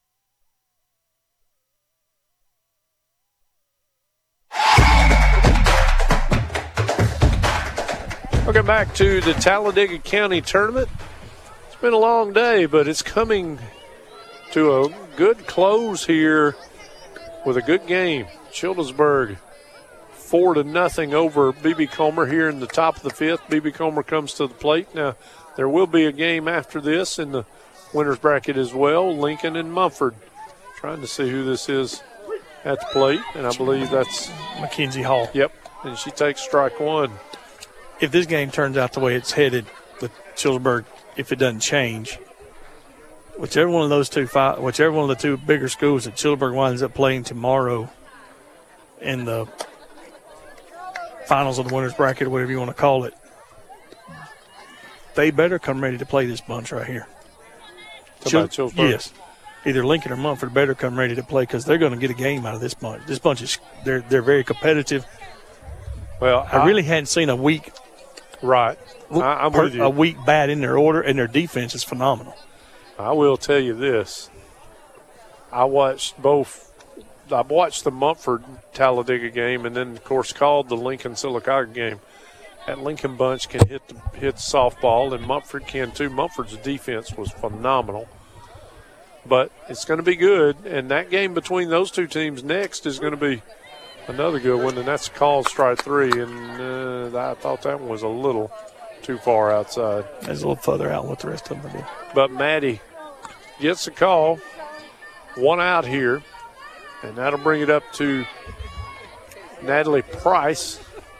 B: Welcome back to the Talladega County Tournament. It's been a long day, but it's coming to a good close here with a good game. Childersburg 4-0 over BB Comer here in the top of the 5th. BB Comer comes to the plate. Now, there will be a game after this in the winner's bracket as well. Lincoln and Mumford. Trying to see who this is at the plate, and I believe that's
G: Mackenzie Hall.
B: Yep, and she takes strike 1.
G: If this game turns out the way it's headed with Childersburg, if it doesn't change, whichever one of the two bigger schools that Childersburg winds up playing tomorrow in the finals of the winner's bracket, or whatever you want to call it, they better come ready to play this bunch right here. Yes. Either Lincoln or Mumford better come ready to play, because they're going to get a game out of this bunch. This bunch is they're very competitive.
B: Well,
G: I really hadn't seen a weak
B: I'm with you.
G: A weak bat in their order, and their defense is phenomenal.
B: I will tell you this. I watched the Mumford Talladega game, and then, of course, called the Lincoln Sylacauga game. That Lincoln bunch can hit softball, and Mumford can too. Mumford's defense was phenomenal. But it's going to be good, and that game between those two teams next is going to be another good one, and that's called strike 3. And I thought that one was a little too far outside.
G: It's a little further out than what the rest of them did.
B: But Maddie gets a call, 1 out here. And that'll bring it up to Natalie Price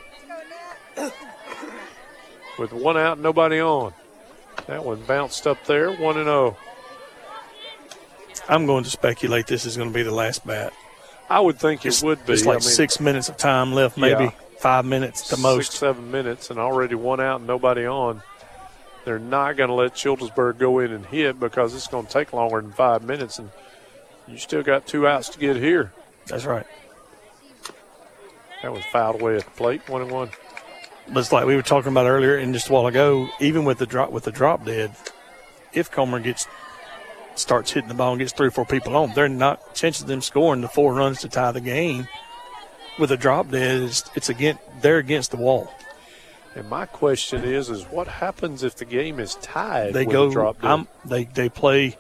B: with 1 out, nobody on. That one bounced up there, 1-0.
G: I'm going to speculate this is going to be the last bat.
B: I would think it would be.
G: It's like 6 minutes of time left, maybe 5 minutes the most.
B: 6-7 minutes, and already 1 out and nobody on. They're not going to let Childersburg go in and hit, because it's going to take longer than 5 minutes, and you still got 2 outs to get here.
G: That's right.
B: That was fouled away at the plate, 1-1.
G: But it's like we were talking about earlier and just a while ago, even with the drop dead, if Comer starts hitting the ball and gets 3 or 4 people on, they're not chances of them scoring the 4 runs to tie the game. With a drop dead, they're against the wall.
B: And my question is what happens if the game is tied?
G: They
B: with a drop dead?
G: They play.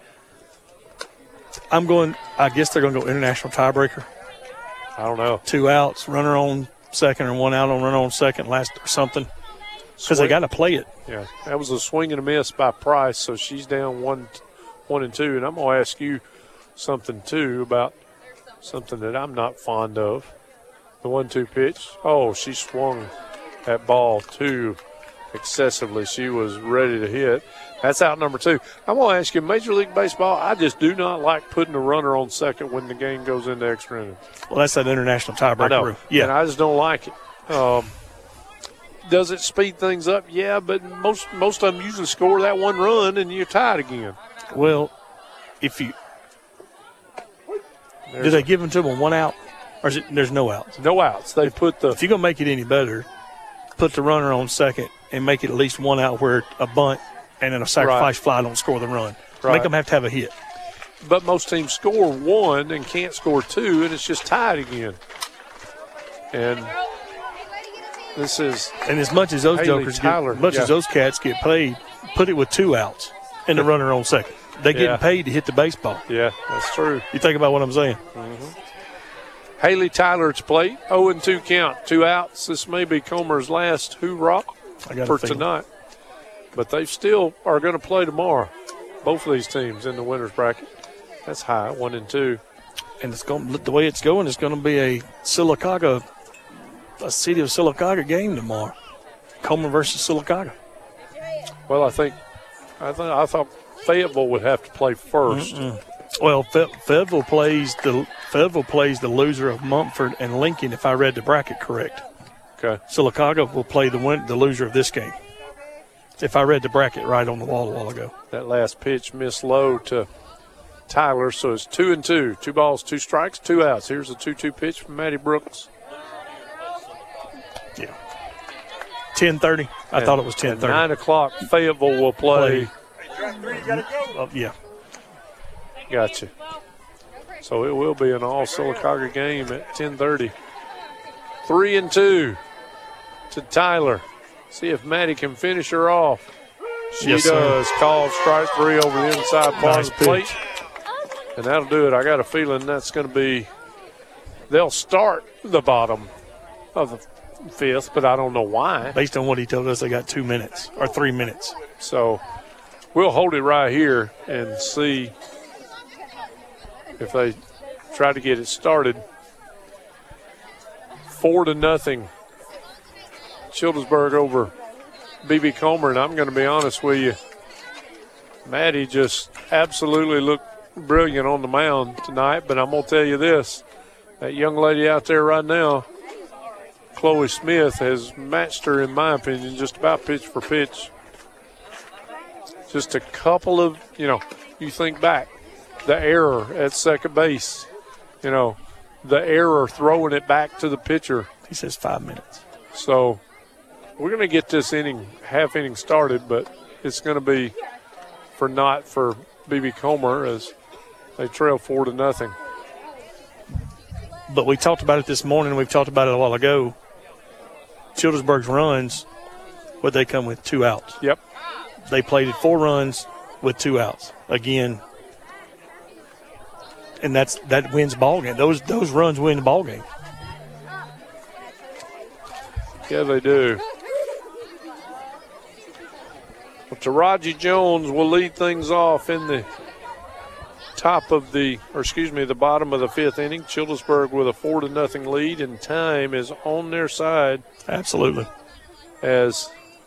G: I guess they're going to go international tiebreaker.
B: I don't know.
G: 2 outs, runner on second, or 1 out on runner on second, last or something. Because they got to play it.
B: Yeah, that was a swing and a miss by Price, so she's down 1 and 2. And I'm going to ask you something, too, about something that I'm not fond of. The 1-2 pitch. Oh, she swung that ball too excessively. She was ready to hit. That's out number 2. I'm going to ask you, Major League Baseball, I just do not like putting a runner on second when the game goes into extra innings.
G: Well, that's that international tiebreaker rule.
B: Yeah, and I just don't like it. Does it speed things up? Yeah, but most of them usually score that one run and you're tied again.
G: Well, if you do they give them to them one out, or is it there's no outs?
B: No outs. They put the.
G: If you're gonna make it any better, put the runner on second and make it at least one out where a bunt and then a sacrifice fly don't score the run.
B: Right.
G: Make them have to have a hit.
B: But most teams score one and can't score two, and it's just tied again. And this is.
G: And as much as those
B: Haley
G: jokers
B: Tyler,
G: get, much as those cats get paid, put it with 2 outs and the runner on second. They're getting paid to hit the baseball.
B: Yeah, that's true.
G: You think about what I'm saying?
B: Mm-hmm. Haley Tyler at the plate, 0-2 count, 2 outs. This may be Comer's last hoorah for tonight. But they still are going to play tomorrow. Both of these teams in the winner's bracket. That's high, 1-2.
G: And it's going the way it's going. It's going to be a City of Sylacauga game tomorrow. Comer versus Sylacauga.
B: Well, I thought Fayetteville would have to play first.
G: Well, Fayetteville plays the loser of Mumford and Lincoln, if I read the bracket correct.
B: Okay.
G: Sylacauga will play the loser of this game, if I read the bracket right on the wall a while ago.
B: That last pitch missed low to Tyler, so it's 2-2. 2 balls, 2 strikes, 2 outs. Here's a 2-2 pitch from Matty Brooks.
G: Yeah. 10:30. I thought it was 10:30.
B: 9 o'clock, Fayetteville will play.
G: Yeah.
B: Gotcha. So it will be an all Sylacauga game at 10:30. 3-2 to Tyler. See if Maddie can finish her off. She does. Called strike 3 over the inside part of the plate. And that'll do it. I got a feeling that's going to be, they'll start the bottom of the 5th, but I don't know why.
G: Based on what he told us, they got 2 minutes or 3 minutes.
B: So we'll hold it right here and see if they try to get it started. 4-0. Childersburg over BB Comer, and I'm going to be honest with you, Maddie just absolutely looked brilliant on the mound tonight, but I'm going to tell you this, that young lady out there right now, Chloe Smith, has matched her, in my opinion, just about pitch for pitch. Just a couple of, you think back, the error at second base, the error throwing it back to the pitcher.
G: He says 5 minutes.
B: So we're going to get this half inning started, but it's going to be for BB Comer as they trail 4-0.
G: But we talked about it this morning. We've talked about it a while ago. Childersburg's runs, would they come with 2 outs?
B: Yep.
G: They played it 4 runs with 2 outs. Again, and that wins ball game. Those runs win the ball game.
B: Yeah, they do. Well, Taraji Jones will lead things off in the the bottom of the 5th inning. Childersburg with a 4-0 lead, and time is on their side.
G: Absolutely.
B: As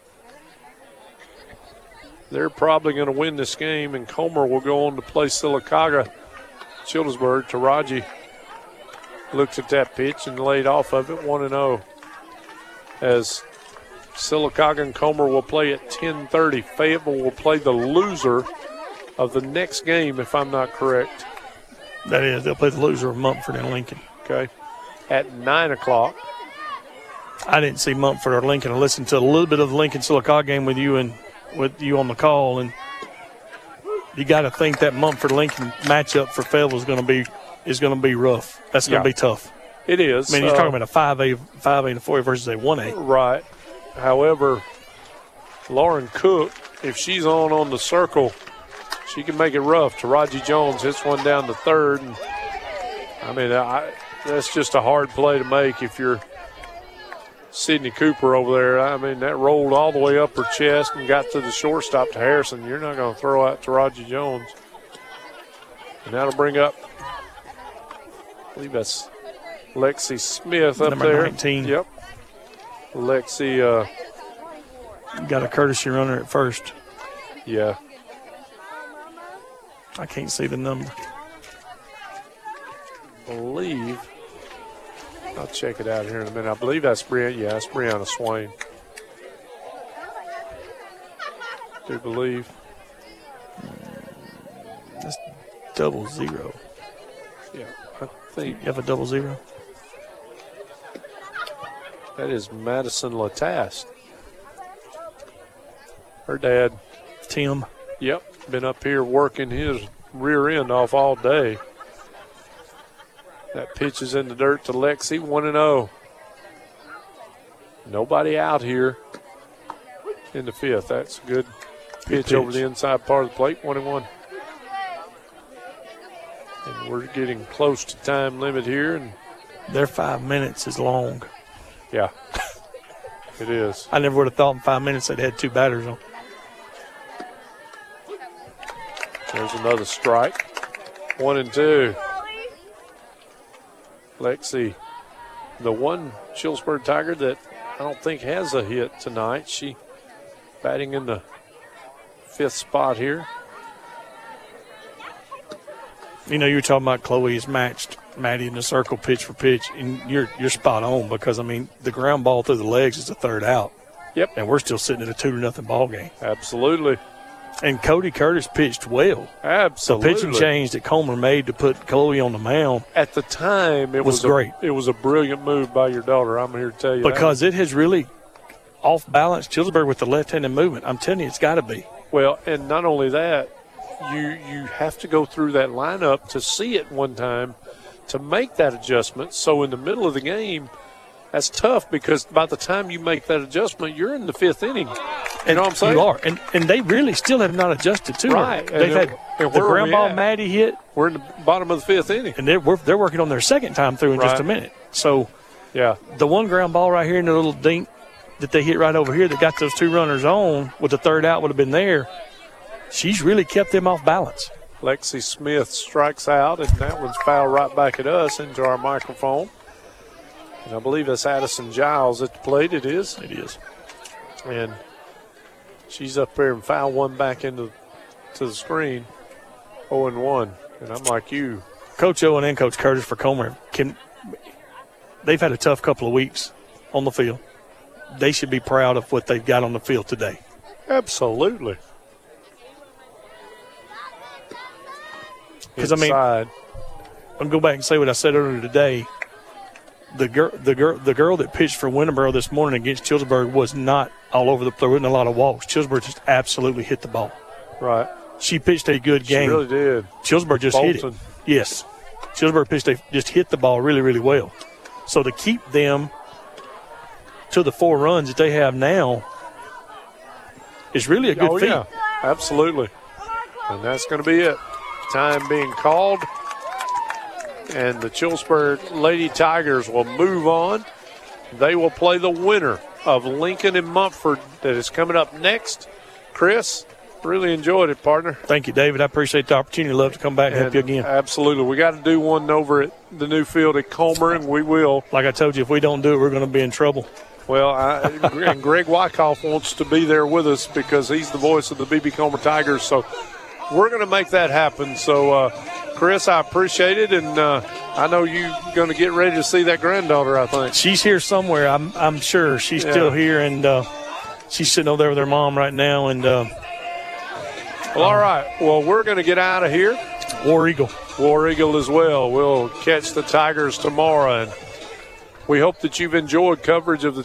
B: they're probably going to win this game, and Comer will go on to play Sylacauga. Childersburg, Taraji looks at that pitch and laid off of it, 1-0. As Sylacauga and Comer will play at 10:30. Fayetteville will play the loser of the next game, if I'm not correct.
G: That is, they'll play the loser of Mumford and Lincoln.
B: Okay. At 9 o'clock.
G: I didn't see Mumford or Lincoln. I listened to a little bit of the Lincoln-Sylacauga game with you on the call, and you got to think that Mumford-Lincoln matchup for Fayetteville is going to be rough. That's going to be tough.
B: It is.
G: I mean, you're talking about a 5A and a 4A versus a 1A.
B: Right. However, Lauren Cook, if she's on the circle, she can make it rough. Taraji Jones hits one down the third. And, that's just a hard play to make if you're Sydney Cooper over there. I mean, that rolled all the way up her chest and got to the shortstop to Harrison. You're not going to throw out Taraji Jones. And that'll bring up, I believe that's Lexi Smith up
G: Number
B: there.
G: 19.
B: Yep. Lexi.
G: Got a courtesy runner at first.
B: Yeah.
G: I can't see the number.
B: I believe. I'll check it out here in a minute. I believe that's Brianna. Yeah, that's Brianna Swain. I do believe.
G: That's 00.
B: Yeah, I think.
G: You have a 00?
B: That is Madison Latast. Her dad.
G: Tim.
B: Yep, been up here working his rear end off all day. That pitch is in the dirt to Lexi, 1-0. Nobody out here in the fifth. That's a good pitch over the inside part of the plate, 1-1. And we're getting close to time limit here. And
G: their 5 minutes is long.
B: Yeah, it is.
G: I never would have thought in 5 minutes they'd had 2 batters on.
B: There's another strike. 1-2. Lexi, the one Childersburg Tiger that I don't think has a hit tonight. She batting in the 5th spot here.
G: You know, you were talking about Chloe's matched Maddie in the circle pitch for pitch, and you're spot on because, I mean, the ground ball through the legs is a 3rd out.
B: Yep.
G: And we're still sitting at a 2-0 ball game.
B: Absolutely.
G: And Cody Curtis pitched well.
B: Absolutely.
G: The pitching change that Comer made to put Chloe on the mound.
B: At the time, it was great. It was a brilliant move by your daughter. I'm here to tell you
G: because it has really off-balanced Childersburg with the left-handed movement. I'm telling you, it's got to be.
B: Well, and not only that, you have to go through that lineup to see it one time to make that adjustment. So in the middle of the game, that's tough because by the time you make that adjustment, you're in the 5th inning. You know what I'm saying?
G: You are. And they really still have not adjusted to
B: right.
G: her. They've had the ground ball Maddie hit.
B: We're in the bottom of the 5th inning.
G: And they're working on their 2nd time through in just a minute. So
B: yeah,
G: the one ground ball right here in the little dink that they hit right over here that got those 2 runners on with the 3rd out would have been there. She's really kept them off balance.
B: Lexi Smith strikes out, and that one's fouled right back at us into our microphone. And I believe that's Addison Giles at the plate. It is.
G: It is.
B: And she's up there and foul one back into the screen. 0-1. And I'm like you.
G: Coach Owen and Coach Curtis for Comer, they've had a tough couple of weeks on the field. They should be proud of what they've got on the field today.
B: Absolutely.
G: Because, I mean, I'll go back and say what I said earlier today. The girl that pitched for Winterboro this morning against Childersburg was not all over there wasn't a lot of walks. Childersburg just absolutely hit the ball.
B: Right.
G: She pitched a good game.
B: She really did.
G: Childersburg just hit it. Yes. Childersburg just hit the ball really, really well. So to keep them to the 4 runs that they have now is really a good feat.
B: Yeah, absolutely. And that's going to be it. Time being called. And the Childersburg Lady Tigers will move on. They will play the winner of Lincoln and Mumford that is coming up next. Chris, really enjoyed it, partner.
G: Thank you, David. I appreciate the opportunity. Love to come back and help you again.
B: Absolutely. We got to do one over at the new field at Comer, and we will.
G: Like I told you, if we don't do it, we're going to be in trouble.
B: Well, and Greg Wyckoff wants to be there with us because he's the voice of the BB Comer Tigers. So we're going to make that happen. So, Chris, I appreciate it, and I know you're going to get ready to see that granddaughter, I think.
G: She's here somewhere. I'm sure she's still here, and she's sitting over there with her mom right now. And
B: well, all right. Well, we're going to get out of here.
G: War Eagle
B: as well. We'll catch the Tigers tomorrow, and we hope that you've enjoyed coverage of the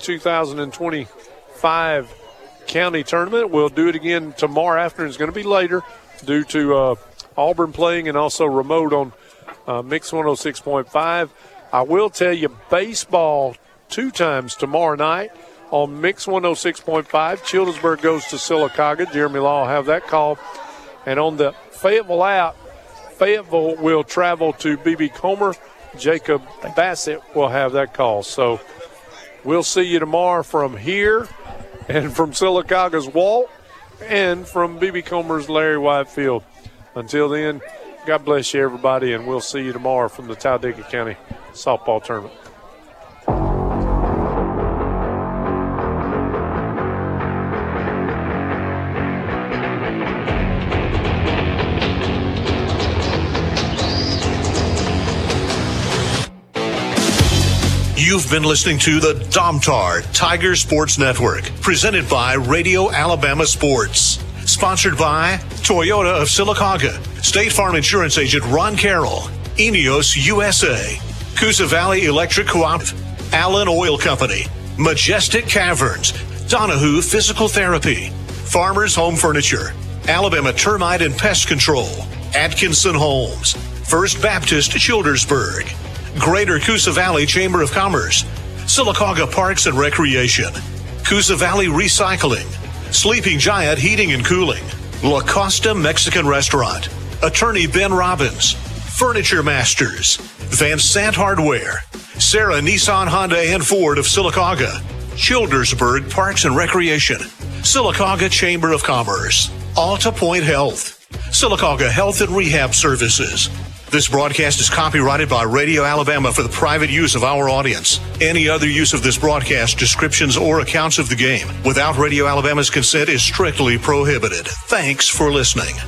B: 2025 county tournament. We'll do it again tomorrow afternoon. It's going to be later due to Auburn playing and also remote on Mix 106.5. I will tell you baseball 2 times tomorrow night on Mix 106.5. Childersburg goes to Sylacauga. Jeremy Law will have that call. And on the Fayetteville app, Fayetteville will travel to BB Comer. Jacob Bassett will have that call. So we'll see you tomorrow from here and from Sylacauga's Walt and from BB Comer's Larry Whitefield. Until then, God bless you, everybody, and we'll see you tomorrow from the Talladega County Softball Tournament.
A: You've been listening to the Domtar Tiger Sports Network, presented by Radio Alabama Sports. Sponsored by Toyota of Sylacauga, State Farm Insurance Agent Ron Carroll, Ineos USA, Coosa Valley Electric Cooperative, Allen Oil Company, Majestic Caverns, Donahue Physical Therapy, Farmers Home Furniture, Alabama Termite and Pest Control, Atkinson Homes, First Baptist Childersburg, Greater Coosa Valley Chamber of Commerce, Sylacauga Parks and Recreation, Coosa Valley Recycling, Sleeping Giant Heating and Cooling, La Costa Mexican Restaurant, Attorney Ben Robbins, Furniture Masters, Van Sant Hardware, Sarah Nissan Honda and Ford of Sylacauga, Childersburg Parks and Recreation, Sylacauga Chamber of Commerce, Alta Point Health, Sylacauga Health and Rehab Services. This broadcast is copyrighted by Radio Alabama for the private use of our audience. Any other use of this broadcast, descriptions, or accounts of the game without Radio Alabama's consent is strictly prohibited. Thanks for listening.